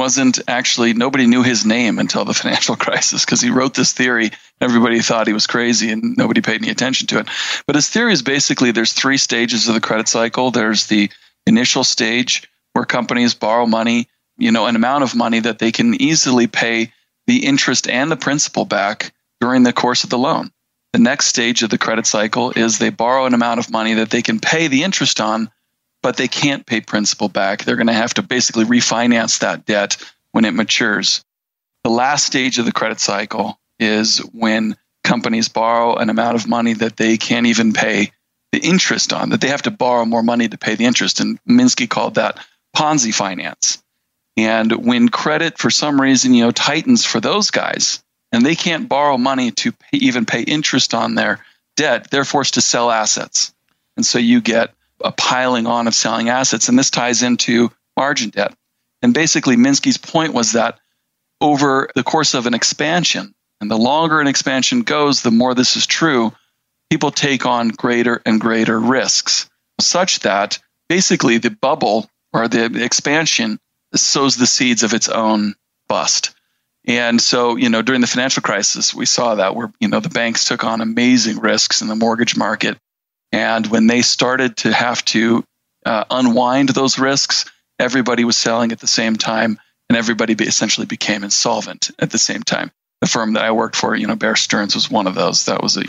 nobody knew his name until the financial crisis because he wrote this theory. Everybody thought he was crazy and nobody paid any attention to it. But his theory is basically there's three stages of the credit cycle. There's the initial stage where companies borrow money, an amount of money that they can easily pay the interest and the principal back during the course of the loan. The next stage of the credit cycle is they borrow an amount of money that they can pay the interest on, but they can't pay principal back. They're going to have to basically refinance that debt when it matures. The last stage of the credit cycle is when companies borrow an amount of money that they can't even pay the interest on, that they have to borrow more money to pay the interest. And Minsky called that Ponzi finance. And when credit, for some reason, tightens for those guys, and they can't borrow money to even pay interest on their debt, they're forced to sell assets. And so you get a piling on of selling assets. And this ties into margin debt. And basically, Minsky's point was that over the course of an expansion, and the longer an expansion goes, the more this is true, people take on greater and greater risks, such that basically the bubble or the expansion sows the seeds of its own bust. And so, during the financial crisis, we saw that where, the banks took on amazing risks in the mortgage market. And when they started to have to unwind those risks, everybody was selling at the same time, and everybody essentially became insolvent at the same time. The firm that I worked for, Bear Stearns, was one of those that was,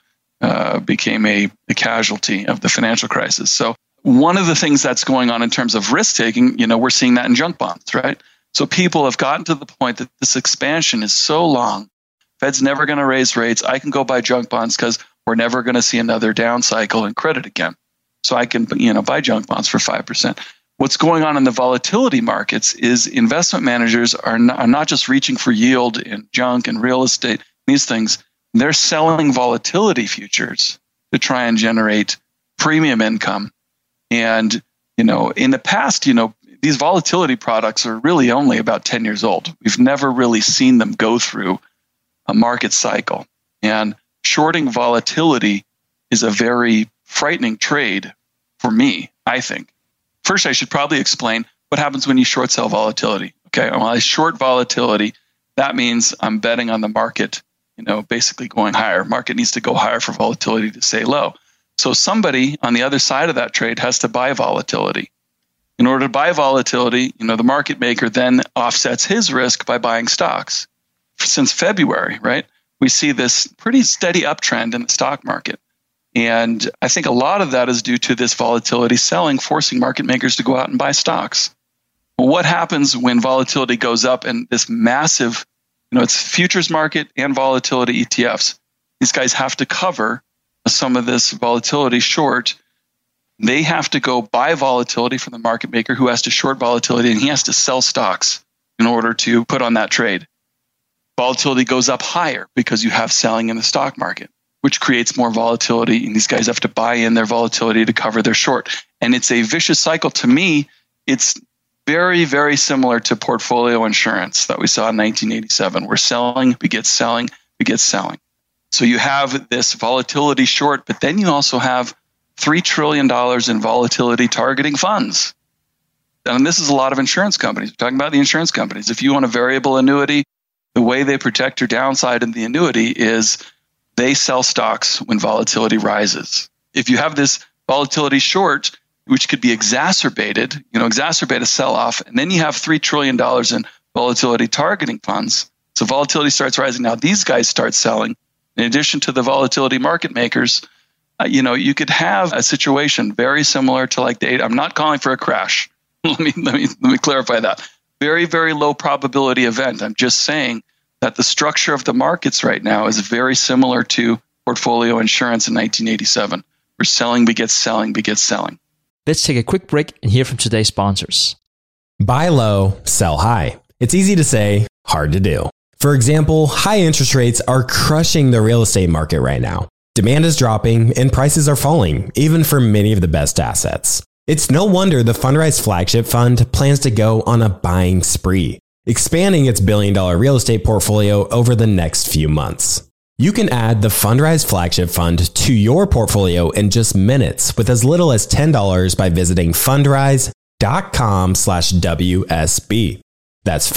became a casualty of the financial crisis. So one of the things that's going on in terms of risk taking, we're seeing that in junk bonds, right? So people have gotten to the point that this expansion is so long, Fed's never going to raise rates. I can go buy junk bonds because we're never going to see another down cycle in credit again. So I can, buy junk bonds for 5%. What's going on in the volatility markets is investment managers are not just reaching for yield in junk and real estate, these things. They're selling volatility futures to try and generate premium income. And, in the past, these volatility products are really only about 10 years old. We've never really seen them go through a market cycle. And shorting volatility is a very frightening trade for me, I think. First, I should probably explain what happens when you short sell volatility. Okay, when I short volatility, that means I'm betting on the market, basically going higher. Market needs to go higher for volatility to stay low. So somebody on the other side of that trade has to buy volatility. In order to buy volatility, the market maker then offsets his risk by buying stocks. Since February, right, we see this pretty steady uptrend in the stock market. And I think a lot of that is due to this volatility selling, forcing market makers to go out and buy stocks. Well, what happens when volatility goes up and this massive, it's futures market and volatility ETFs. These guys have to cover some of this volatility short. They have to go buy volatility from the market maker who has to short volatility, and he has to sell stocks in order to put on that trade. Volatility goes up higher because you have selling in the stock market, which creates more volatility, and these guys have to buy in their volatility to cover their short. And it's a vicious cycle. To me, it's very, very similar to portfolio insurance that we saw in 1987, where selling begets selling begets selling. So you have this volatility short, but then you also have $3 trillion in volatility targeting funds. And this is a lot of insurance companies. We're talking about the insurance companies. If you want a variable annuity, the way they protect your downside in the annuity is they sell stocks when volatility rises. If you have this volatility short, which could be exacerbate a sell-off, and then you have $3 trillion in volatility targeting funds. So volatility starts rising. Now these guys start selling. In addition to the volatility market makers, you could have a situation very similar to like the I'm not calling for a crash. Let me clarify that. Very, very low probability event. I'm just saying that the structure of the markets right now is very similar to portfolio insurance in 1987, where selling begets selling begets selling. Let's take a quick break and hear from today's sponsors. Buy low, sell high. It's easy to say, hard to do. For example, high interest rates are crushing the real estate market right now. Demand is dropping and prices are falling, even for many of the best assets. It's no wonder the Fundrise Flagship Fund plans to go on a buying spree, expanding its billion-dollar real estate portfolio over the next few months. You can add the Fundrise Flagship Fund to your portfolio in just minutes with as little as $10 by visiting fundrise.com/WSB. That's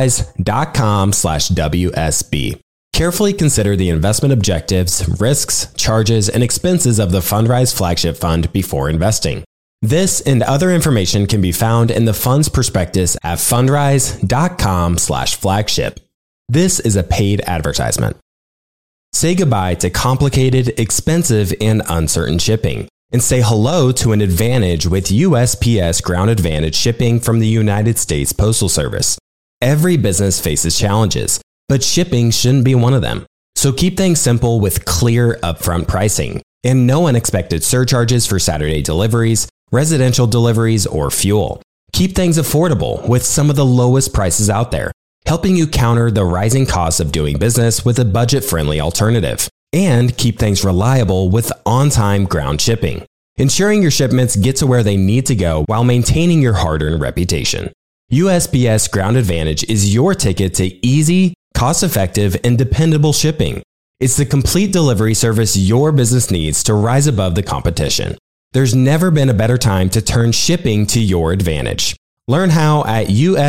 fundrise.com/WSB. Carefully consider the investment objectives, risks, charges, and expenses of the Fundrise Flagship Fund before investing. This and other information can be found in the fund's prospectus at fundrise.com/flagship. This is a paid advertisement. Say goodbye to complicated, expensive, and uncertain shipping, and say hello to an advantage with USPS Ground Advantage shipping from the United States Postal Service. Every business faces challenges, but shipping shouldn't be one of them. So keep things simple with clear upfront pricing and no unexpected surcharges for Saturday deliveries, residential deliveries, or fuel. Keep things affordable with some of the lowest prices out there, helping you counter the rising costs of doing business with a budget-friendly alternative. And keep things reliable with on-time ground shipping, ensuring your shipments get to where they need to go while maintaining your hard-earned reputation. USPS Ground Advantage is your ticket to easy, cost-effective, and dependable shipping. It's the complete delivery service your business needs to rise above the competition. There's never been a better time to turn shipping to your advantage. Learn how at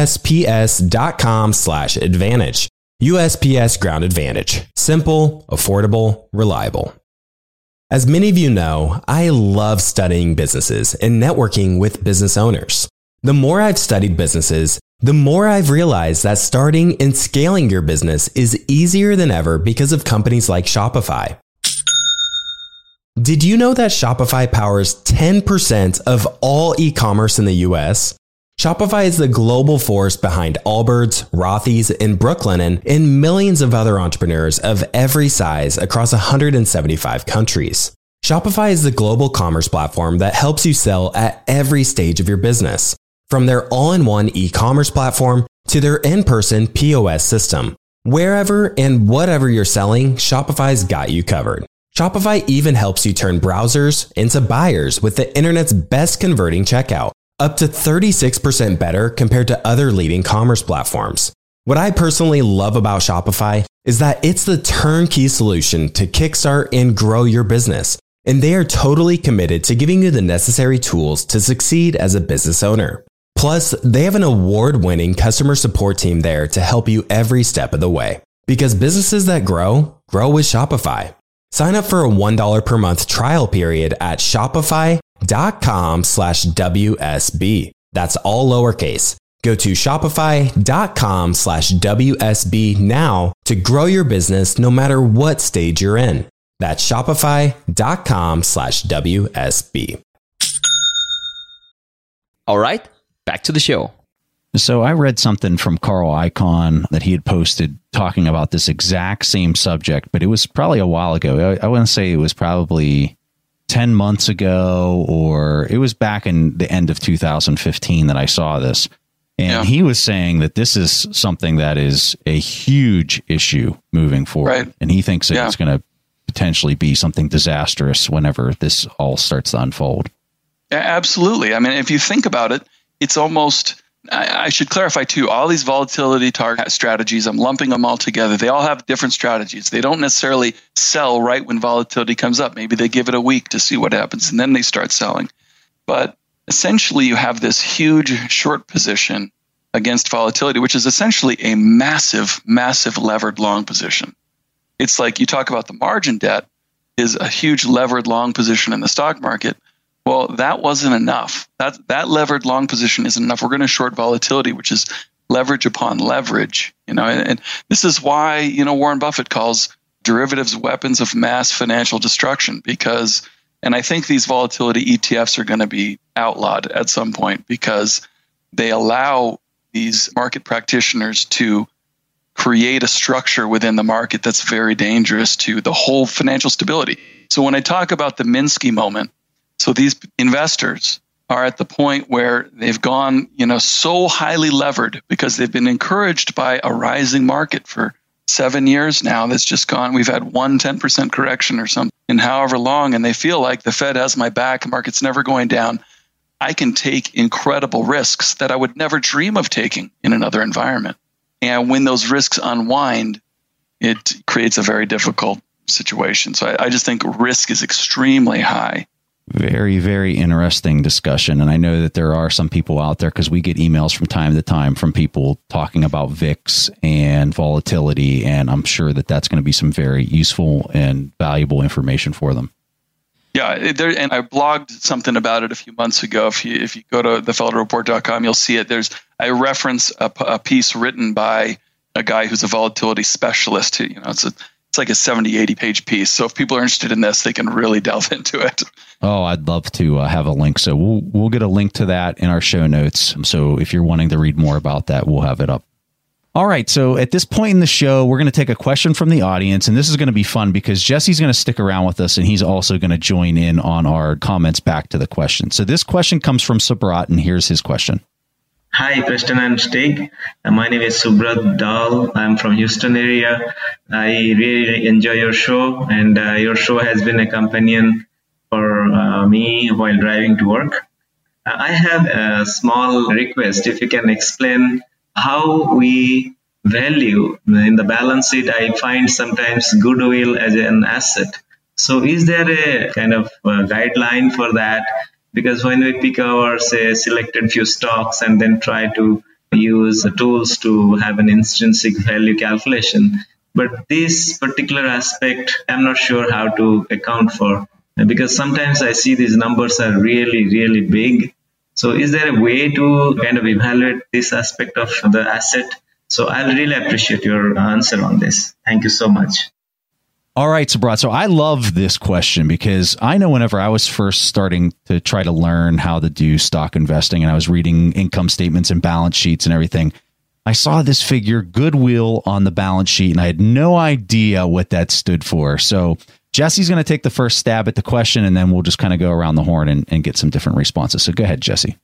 USPS.com/advantage. USPS Ground Advantage. Simple, affordable, reliable. As many of you know, I love studying businesses and networking with business owners. The more I've studied businesses, the more I've realized that starting and scaling your business is easier than ever because of companies like Shopify. Did you know that Shopify powers 10% of all e-commerce in the US? Shopify is the global force behind Allbirds, Rothy's, and Brooklinen, and millions of other entrepreneurs of every size across 175 countries. Shopify is the global commerce platform that helps you sell at every stage of your business, from their all-in-one e-commerce platform to their in-person POS system. Wherever and whatever you're selling, Shopify's got you covered. Shopify even helps you turn browsers into buyers with the internet's best converting checkout, up to 36% better compared to other leading commerce platforms. What I personally love about Shopify is that it's the turnkey solution to kickstart and grow your business, and they are totally committed to giving you the necessary tools to succeed as a business owner. Plus, they have an award-winning customer support team there to help you every step of the way. Because businesses that grow with Shopify. Sign up for a $1 per month trial period at shopify.com/WSB. That's all lowercase. Go to shopify.com/WSB now to grow your business no matter what stage you're in. That's shopify.com/WSB. All right, back to the show. So I read something from Carl Icahn that he had posted talking about this exact same subject, but it was probably a while ago. I want to say it was probably 10 months ago, or it was back in the end of 2015 that I saw this. And he was saying that this is something that is a huge issue moving forward. Right. And he thinks that it's going to potentially be something disastrous whenever this all starts to unfold. Absolutely. I mean, if you think about it, it's almost... I should clarify too, all these volatility target strategies, I'm lumping them all together. They all have different strategies. They don't necessarily sell right when volatility comes up. Maybe they give it a week to see what happens, and then they start selling. But essentially, you have this huge short position against volatility, which is essentially a massive, massive levered long position. It's like you talk about the margin debt is a huge levered long position in the stock market. Well, that wasn't enough. That levered long position isn't enough. We're going to short volatility, which is leverage upon leverage. And this is why Warren Buffett calls derivatives weapons of mass financial destruction. And I think these volatility ETFs are going to be outlawed at some point because they allow these market practitioners to create a structure within the market that's very dangerous to the whole financial stability. So when I talk about the Minsky moment. So these investors are at the point where they've gone, so highly levered because they've been encouraged by a rising market for 7 years now. That's just gone. We've had 10% correction or something in however long, and they feel like the Fed has my back. The market's never going down. I can take incredible risks that I would never dream of taking in another environment. And when those risks unwind, it creates a very difficult situation. So I just think risk is extremely high. Very, very interesting discussion. And I know that there are some people out there, because we get emails from time to time from people talking about VIX and volatility. And I'm sure that that's going to be some very useful and valuable information for them. Yeah, and I blogged something about it a few months ago. If you go to thefelderreport.com, you'll see it. I reference a piece written by a guy who's a volatility specialist. It's like a 70, 80 page piece. So if people are interested in this, they can really delve into it. Oh, I'd love to have a link. So we'll get a link to that in our show notes. So if you're wanting to read more about that, we'll have it up. All right. So at this point in the show, we're going to take a question from the audience. And this is going to be fun because Jesse's going to stick around with us, and he's also going to join in on our comments back to the question. So this question comes from Subrat, and here's his question. Hi, Preston and Stig. My name is Subrat Dal. I'm from Houston area. I really enjoy your show, and your show has been a companion for me while driving to work. I have a small request. If you can explain how we value in the balance sheet, I find sometimes goodwill as an asset. So is there a kind of guideline for that? Because when we pick our, say, selected few stocks and then try to use the tools to have an intrinsic value calculation, but this particular aspect, I'm not sure how to account for, because sometimes I see these numbers are really, really big. So is there a way to kind of evaluate this aspect of the asset? So I'll really appreciate your answer on this. Thank you so much. All right, Subrat. So I love this question because I know whenever I was first starting to try to learn how to do stock investing and I was reading income statements and balance sheets and everything, I saw this figure, goodwill, on the balance sheet, and I had no idea what that stood for. So Jesse's going to take the first stab at the question, and then we'll just kind of go around the horn and get some different responses. So go ahead, Jesse.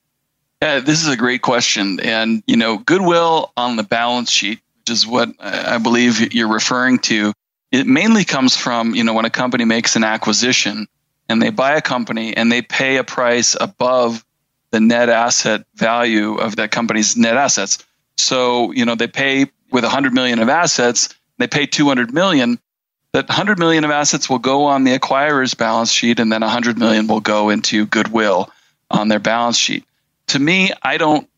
Yeah, this is a great question. And, goodwill on the balance sheet, which is what I believe you're referring to, it mainly comes from, when a company makes an acquisition and they buy a company and they pay a price above the net asset value of that company's net assets. So, they pay with 100 million of assets, they pay 200 million. That 100 million of assets will go on the acquirer's balance sheet, and then 100 million will go into goodwill on their balance sheet. To me, I don't,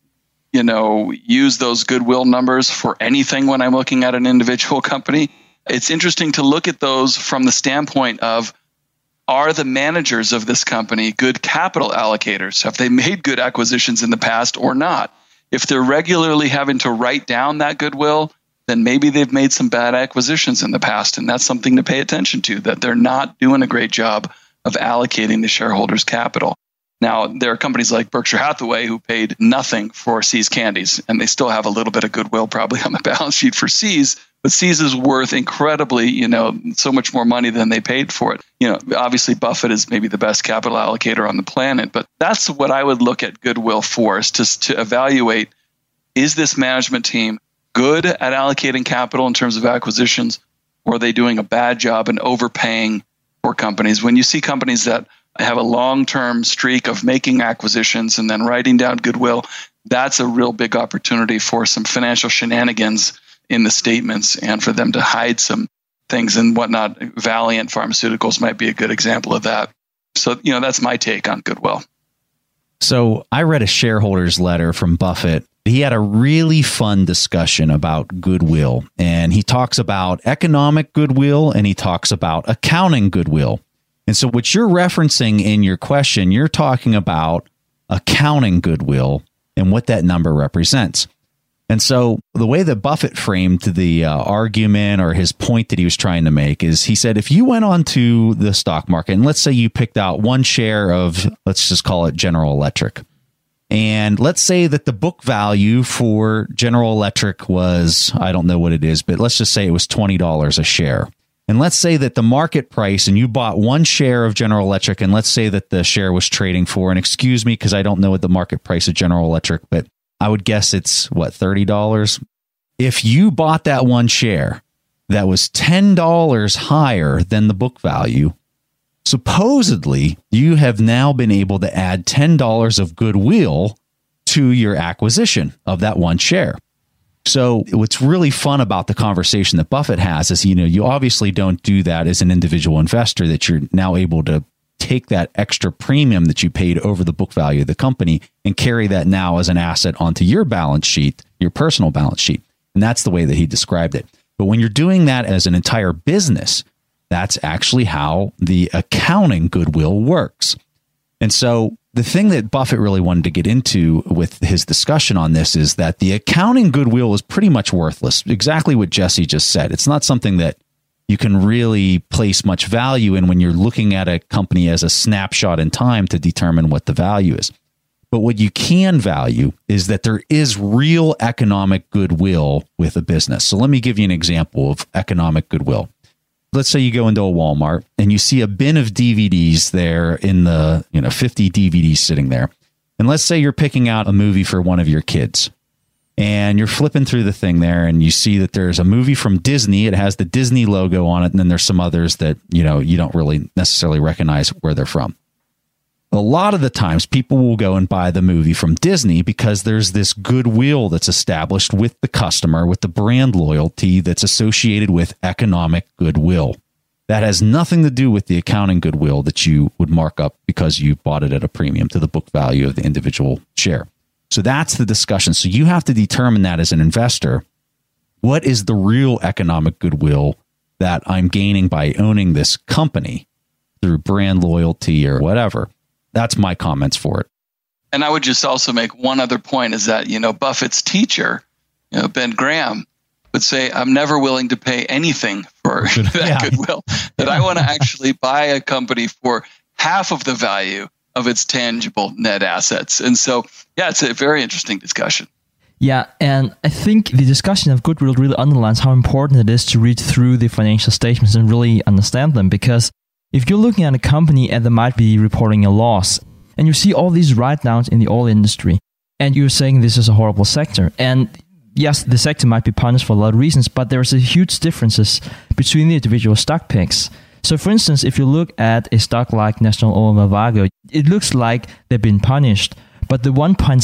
use those goodwill numbers for anything when I'm looking at an individual company. It's interesting to look at those from the standpoint of, are the managers of this company good capital allocators? Have they made good acquisitions in the past or not? If they're regularly having to write down that goodwill, then maybe they've made some bad acquisitions in the past. And that's something to pay attention to, that they're not doing a great job of allocating the shareholders' capital. Now, there are companies like Berkshire Hathaway who paid nothing for See's Candies, and they still have a little bit of goodwill probably on the balance sheet for See's, but See's is worth incredibly, so much more money than they paid for it. Obviously Buffett is maybe the best capital allocator on the planet, but that's what I would look at goodwill for, is to evaluate, is this management team good at allocating capital in terms of acquisitions, or are they doing a bad job and overpaying for companies? When you see companies that have a long-term streak of making acquisitions and then writing down goodwill, that's a real big opportunity for some financial shenanigans in the statements and for them to hide some things and whatnot. Valiant Pharmaceuticals might be a good example of that. So, that's my take on goodwill. So I read a shareholder's letter from Buffett. He had a really fun discussion about goodwill, and he talks about economic goodwill and he talks about accounting goodwill. And so what you're referencing in your question, you're talking about accounting goodwill and what that number represents. And so the way that Buffett framed the argument, or his point that he was trying to make, is he said, if you went onto the stock market and let's say you picked out one share of, let's just call it General Electric. And let's say that the book value for General Electric was, I don't know what it is, but let's just say it was $20 a share. And let's say that the market price, and you bought one share of General Electric, and let's say that the share was trading for, and excuse me, because I don't know what the market price of General Electric, but I would guess it's, $30? If you bought that one share that was $10 higher than the book value, supposedly you have now been able to add $10 of goodwill to your acquisition of that one share. So what's really fun about the conversation that Buffett has is, you obviously don't do that as an individual investor, that you're now able to take that extra premium that you paid over the book value of the company and carry that now as an asset onto your balance sheet, your personal balance sheet. And that's the way that he described it. But when you're doing that as an entire business, that's actually how the accounting goodwill works. And so the thing that Buffett really wanted to get into with his discussion on this is that the accounting goodwill is pretty much worthless. Exactly what Jesse just said. It's not something that you can really place much value in when you're looking at a company as a snapshot in time to determine what the value is. But what you can value is that there is real economic goodwill with a business. So let me give you an example of economic goodwill. Let's say you go into a Walmart and you see a bin of DVDs there in the, 50 DVDs sitting there. And let's say you're picking out a movie for one of your kids. And you're flipping through the thing there and you see that there's a movie from Disney. It has the Disney logo on it. And then there's some others that, you don't really necessarily recognize where they're from. A lot of the times people will go and buy the movie from Disney because there's this goodwill that's established with the customer, with the brand loyalty that's associated with economic goodwill. That has nothing to do with the accounting goodwill that you would mark up because you bought it at a premium to the book value of the individual share. So that's the discussion. So you have to determine that as an investor. What is the real economic goodwill that I'm gaining by owning this company through brand loyalty or whatever? That's my comments for it. And I would just also make one other point is that, Buffett's teacher, Ben Graham, would say, I'm never willing to pay anything for that goodwill, that I want to actually buy a company for half of the value of its tangible net assets. And so, it's a very interesting discussion. Yeah, and I think the discussion of goodwill really underlines how important it is to read through the financial statements and really understand them, because if you're looking at a company and they might be reporting a loss, and you see all these write-downs in the oil industry, and you're saying this is a horrible sector, and yes, the sector might be punished for a lot of reasons, but there's a huge differences between the individual stock picks. So for instance, if you look at a stock like National Oil Vago, it looks like they've been punished, but the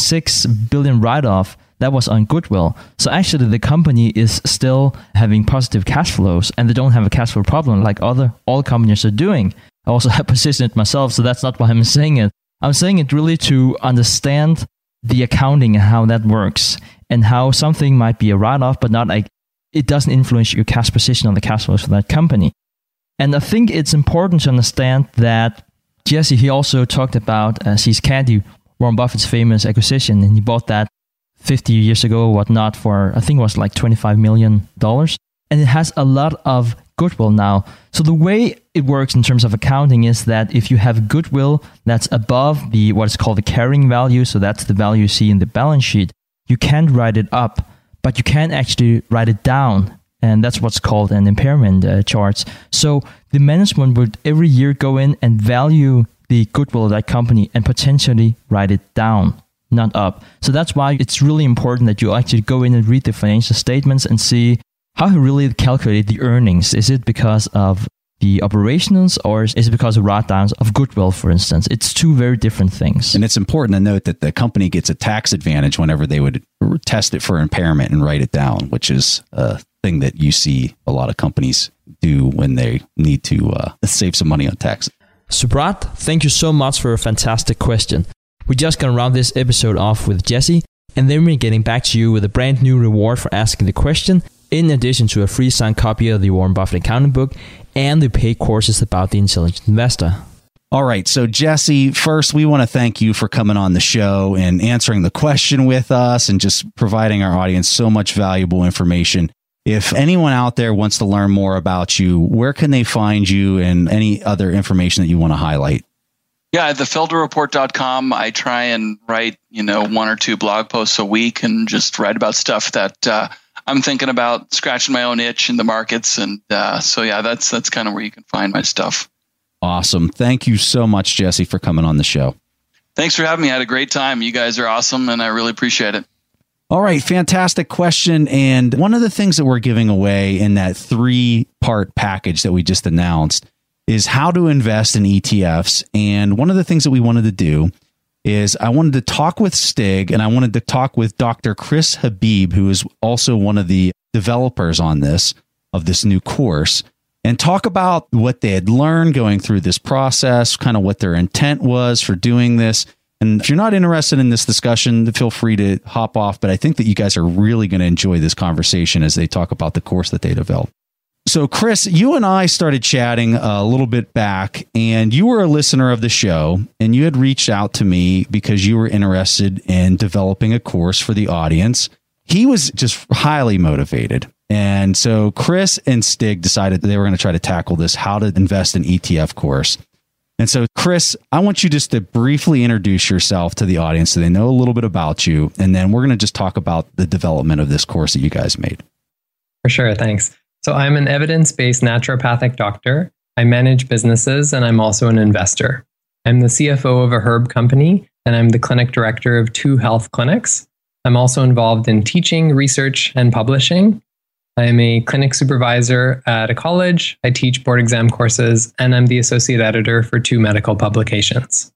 1.6 billion write-off, that was on goodwill. So actually the company is still having positive cash flows and they don't have a cash flow problem like all companies are doing. I also have positioned it myself, so that's not why I'm saying it. I'm saying it really to understand the accounting and how that works and how something might be a write-off, but not like it doesn't influence your cash position on the cash flows for that company. And I think it's important to understand that Jesse, he also talked about See's Candy, Warren Buffett's famous acquisition, and he bought that 50 years ago or whatnot for, I think it was like $25 million. And it has a lot of goodwill now. So the way it works in terms of accounting is that if you have goodwill that's above the what is called the carrying value, so that's the value you see in the balance sheet, you can write it up, but you can't actually write it down. And that's what's called an impairment charge. So the management would every year go in and value the goodwill of that company and potentially write it down, not up. So that's why it's really important that you actually go in and read the financial statements and see how he really calculated the earnings. Is it because of the operations or is it because of write-downs of goodwill, for instance? It's two very different things. And it's important to note that the company gets a tax advantage whenever they would test it for impairment and write it down, which is a thing that you see a lot of companies do when they need to save some money on tax. Subrat, thank you so much for a fantastic question. We're just going to round this episode off with Jesse, and then we're getting back to you with a brand new reward for asking the question, in addition to a free signed copy of the Warren Buffett accounting book and the paid courses about the intelligent investor. All right. So Jesse, first, we want to thank you for coming on the show and answering the question with us and just providing our audience so much valuable information. If anyone out there wants to learn more about you, where can they find you and any other information that you want to highlight? Yeah, at thefelderreport.com, I try and write, 1 or 2 blog posts a week and just write about stuff that I'm thinking about, scratching my own itch in the markets. And so, yeah, that's kind of where you can find my stuff. Awesome. Thank you so much, Jesse, for coming on the show. Thanks for having me. I had a great time. You guys are awesome, and I really appreciate it. All right. Fantastic question. And one of the things that we're giving away in that 3-part package that we just announced is how to invest in ETFs. And one of the things that we wanted to do is I wanted to talk with Stig and I wanted to talk with Dr. Chris Habib, who is also one of the developers of this new course, and talk about what they had learned going through this process, kind of what their intent was for doing this. And if you're not interested in this discussion, feel free to hop off. But I think that you guys are really going to enjoy this conversation as they talk about the course that they developed. So, Chris, you and I started chatting a little bit back, and you were a listener of the show, and you had reached out to me because you were interested in developing a course for the audience. He was just highly motivated. And so Chris and Stig decided that they were going to try to tackle this how to invest in ETF course. And so, Chris, I want you just to briefly introduce yourself to the audience so they know a little bit about you. And then we're going to just talk about the development of this course that you guys made. For sure. Thanks. So I'm an evidence-based naturopathic doctor. I manage businesses and I'm also an investor. I'm the CFO of a herb company and I'm the clinic director of 2 health clinics. I'm also involved in teaching, research, and publishing. I'm a clinic supervisor at a college. I teach board exam courses, and I'm the associate editor for 2 medical publications.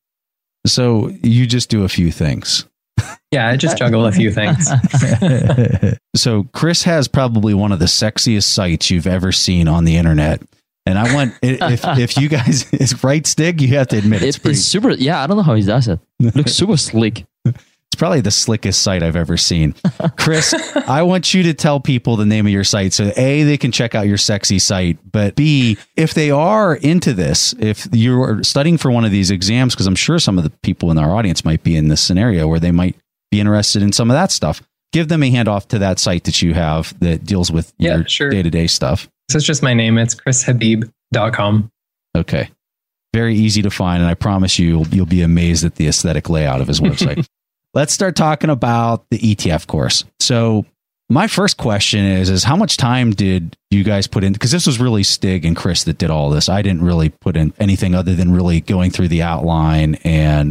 So you just do a few things. Yeah, I just juggle a few things. So Chris has probably one of the sexiest sites you've ever seen on the internet. And I want, if you guys, it's right, Stig, you have to admit it's super. Yeah, I don't know how he does it. It looks super sleek. It's probably the slickest site I've ever seen. Chris, I want you to tell people the name of your site. So A, they can check out your sexy site, but B, if they are into this, if you're studying for one of these exams, because I'm sure some of the people in our audience might be in this scenario where they might be interested in some of that stuff, give them a handoff to that site that you have that deals with your day-to-day stuff. So it's just my name. It's chrishabib.com. Okay. Very easy to find. And I promise you'll be amazed at the aesthetic layout of his website. Let's start talking about the ETF course. So my first question is how much time did you guys put in? Because this was really Stig and Chris that did all this. I didn't really put in anything other than really going through the outline and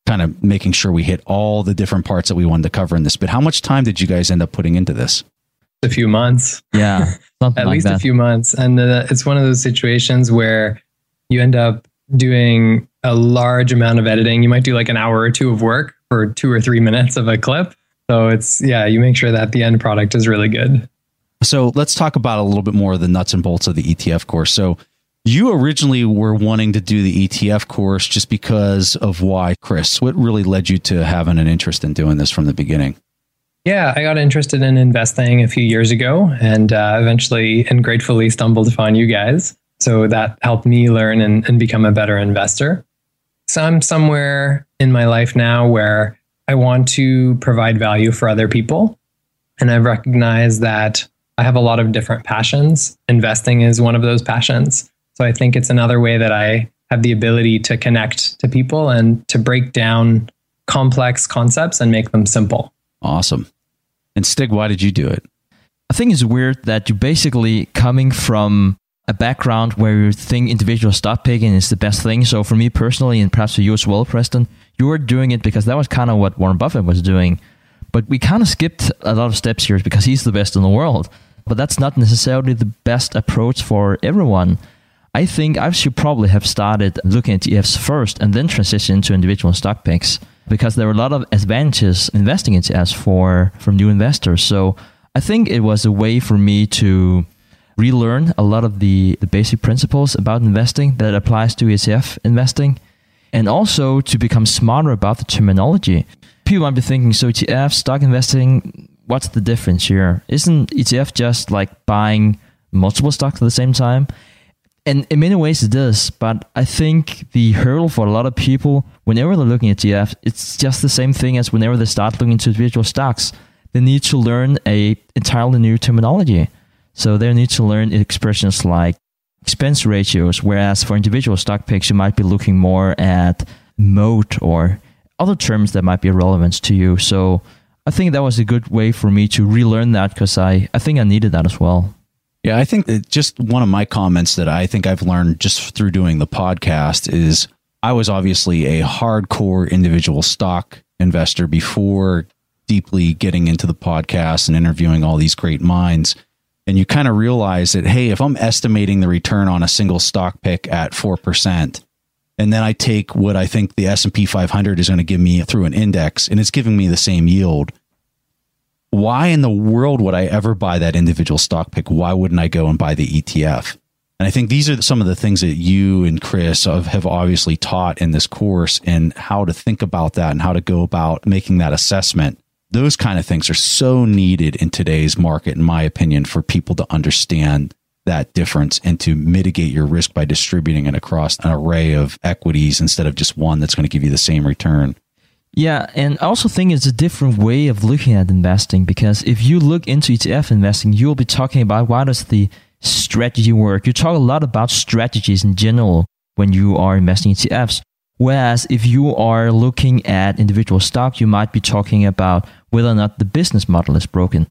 kind of making sure we hit all the different parts that we wanted to cover in this. But how much time did you guys end up putting into this? A few months. Yeah. At least a few months. And it's one of those situations where you end up doing a large amount of editing. You might do like an hour or two of work for 2 or 3 minutes of a clip. So you make sure that the end product is really good. So let's talk about a little bit more of the nuts and bolts of the ETF course. So you originally were wanting to do the ETF course just because of why, Chris? What really led you to having an interest in doing this from the beginning? Yeah, I got interested in investing a few years ago and eventually and gratefully stumbled upon you guys. So that helped me learn and become a better investor. So I'm somewhere in my life now where I want to provide value for other people. And I've recognized that I have a lot of different passions. Investing is one of those passions. So I think it's another way that I have the ability to connect to people and to break down complex concepts and make them simple. Awesome. And Stig, why did you do it? I think it's weird that you're basically coming from a background where you think individual stock picking is the best thing. So for me personally, and perhaps for you as well, Preston, you were doing it because that was kind of what Warren Buffett was doing. But we kind of skipped a lot of steps here because he's the best in the world. But that's not necessarily the best approach for everyone. I think I should probably have started looking at ETFs first and then transition to individual stock picks because there are a lot of advantages investing in ETFs for new investors. So I think it was a way for me to relearn a lot of the basic principles about investing that applies to ETF investing and also to become smarter about the terminology. People might be thinking, so ETF, stock investing, what's the difference here? Isn't ETF just like buying multiple stocks at the same time? And in many ways it is, but I think the hurdle for a lot of people, whenever they're looking at ETFs, it's just the same thing as whenever they start looking into individual stocks. They need to learn a entirely new terminology. So they need to learn expressions like expense ratios, whereas for individual stock picks, you might be looking more at moat or other terms that might be relevant to you. So I think that was a good way for me to relearn that because I think I needed that as well. Yeah, I think that just one of my comments that I think I've learned just through doing the podcast is I was obviously a hardcore individual stock investor before deeply getting into the podcast and interviewing all these great minds. And you kind of realize that, hey, if I'm estimating the return on a single stock pick at 4%, and then I take what I think the S&P 500 is going to give me through an index, and it's giving me the same yield, why in the world would I ever buy that individual stock pick? Why wouldn't I go and buy the ETF? And I think these are some of the things that you and Chris have obviously taught in this course and how to think about that and how to go about making that assessment. Those kind of things are so needed in today's market, in my opinion, for people to understand that difference and to mitigate your risk by distributing it across an array of equities instead of just one that's going to give you the same return. Yeah, and I also think it's a different way of looking at investing because if you look into ETF investing, you'll be talking about why does the strategy work. You talk a lot about strategies in general when you are investing in ETFs. Whereas if you are looking at individual stock, you might be talking about whether or not the business model is broken.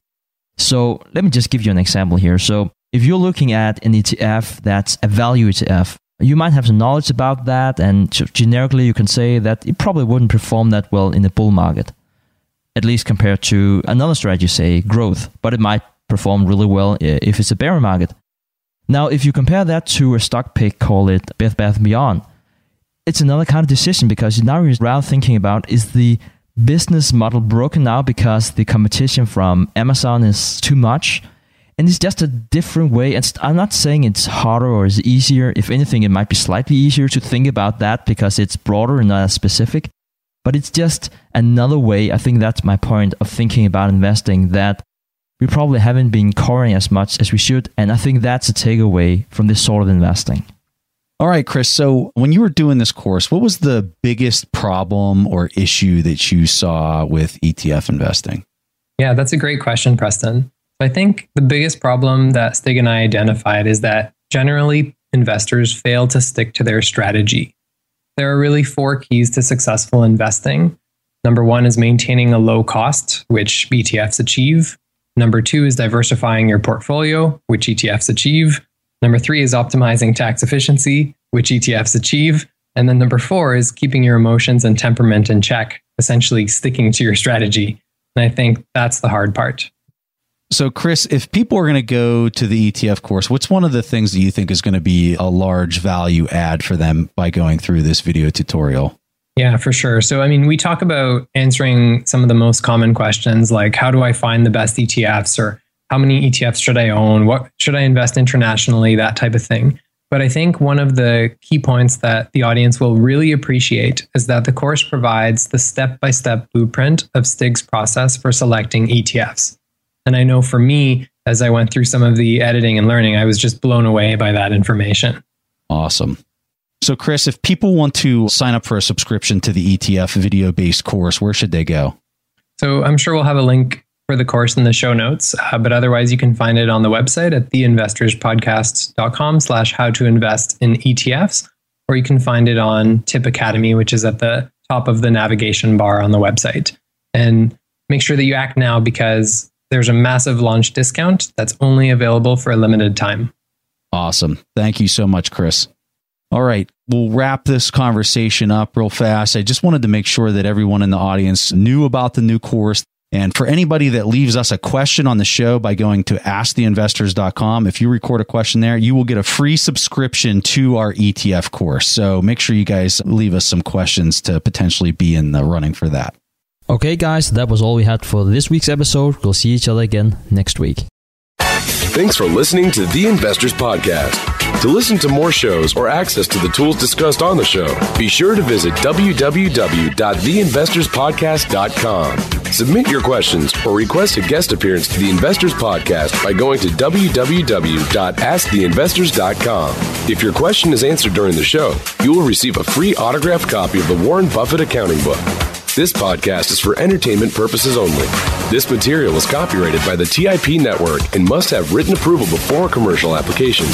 So let me just give you an example here. So if you're looking at an ETF that's a value ETF, you might have some knowledge about that, and generically you can say that it probably wouldn't perform that well in a bull market, at least compared to another strategy, say growth, but it might perform really well if it's a bear market. Now, if you compare that to a stock pick, call it Bed Bath & Beyond, it's another kind of decision because now you're rather thinking about, is the business model broken now because the competition from Amazon is too much? And it's just a different way. And I'm not saying it's harder or it's easier. If anything, it might be slightly easier to think about that because it's broader and not as specific. But it's just another way. I think that's my point of thinking about investing, that we probably haven't been covering as much as we should. And I think that's a takeaway from this sort of investing. All right, Chris. So when you were doing this course, what was the biggest problem or issue that you saw with ETF investing? Yeah, that's a great question, Preston. I think the biggest problem that Stig and I identified is that generally investors fail to stick to their strategy. There are really 4 keys to successful investing. Number 1 is maintaining a low cost, which ETFs achieve. Number 2 is diversifying your portfolio, which ETFs achieve. Number 3 is optimizing tax efficiency, which ETFs achieve. And then number 4 is keeping your emotions and temperament in check, essentially sticking to your strategy. And I think that's the hard part. So, Chris, if people are going to go to the ETF course, what's one of the things that you think is going to be a large value add for them by going through this video tutorial? Yeah, for sure. So, I mean, we talk about answering some of the most common questions, like how do I find the best ETFs, or how many ETFs should I own? What should I invest internationally? That type of thing. But I think one of the key points that the audience will really appreciate is that the course provides the step-by-step blueprint of Stig's process for selecting ETFs. And I know for me, as I went through some of the editing and learning, I was just blown away by that information. Awesome. So, Chris, if people want to sign up for a subscription to the ETF video-based course, where should they go? So I'm sure we'll have a link for the course in the show notes, but otherwise you can find it on the website at theinvestorspodcast.com/how-to-invest-in-ETFs, or you can find it on Tip Academy, which is at the top of the navigation bar on the website. And make sure that you act now, because there's a massive launch discount that's only available for a limited time. Awesome. Thank you so much, Chris. All right, we'll wrap this conversation up real fast. I just wanted to make sure that everyone in the audience knew about the new course. And for anybody that leaves us a question on the show by going to asktheinvestors.com, if you record a question there, you will get a free subscription to our ETF course. So make sure you guys leave us some questions to potentially be in the running for that. Okay, guys, that was all we had for this week's episode. We'll see each other again next week. Thanks for listening to The Investors Podcast. To listen to more shows or access to the tools discussed on the show, be sure to visit www.theinvestorspodcast.com. Submit your questions or request a guest appearance to The Investors Podcast by going to www.asktheinvestors.com. If your question is answered during the show, you will receive a free autographed copy of the Warren Buffett Accounting Book. This podcast is for entertainment purposes only. This material is copyrighted by the TIP Network and must have written approval before commercial application.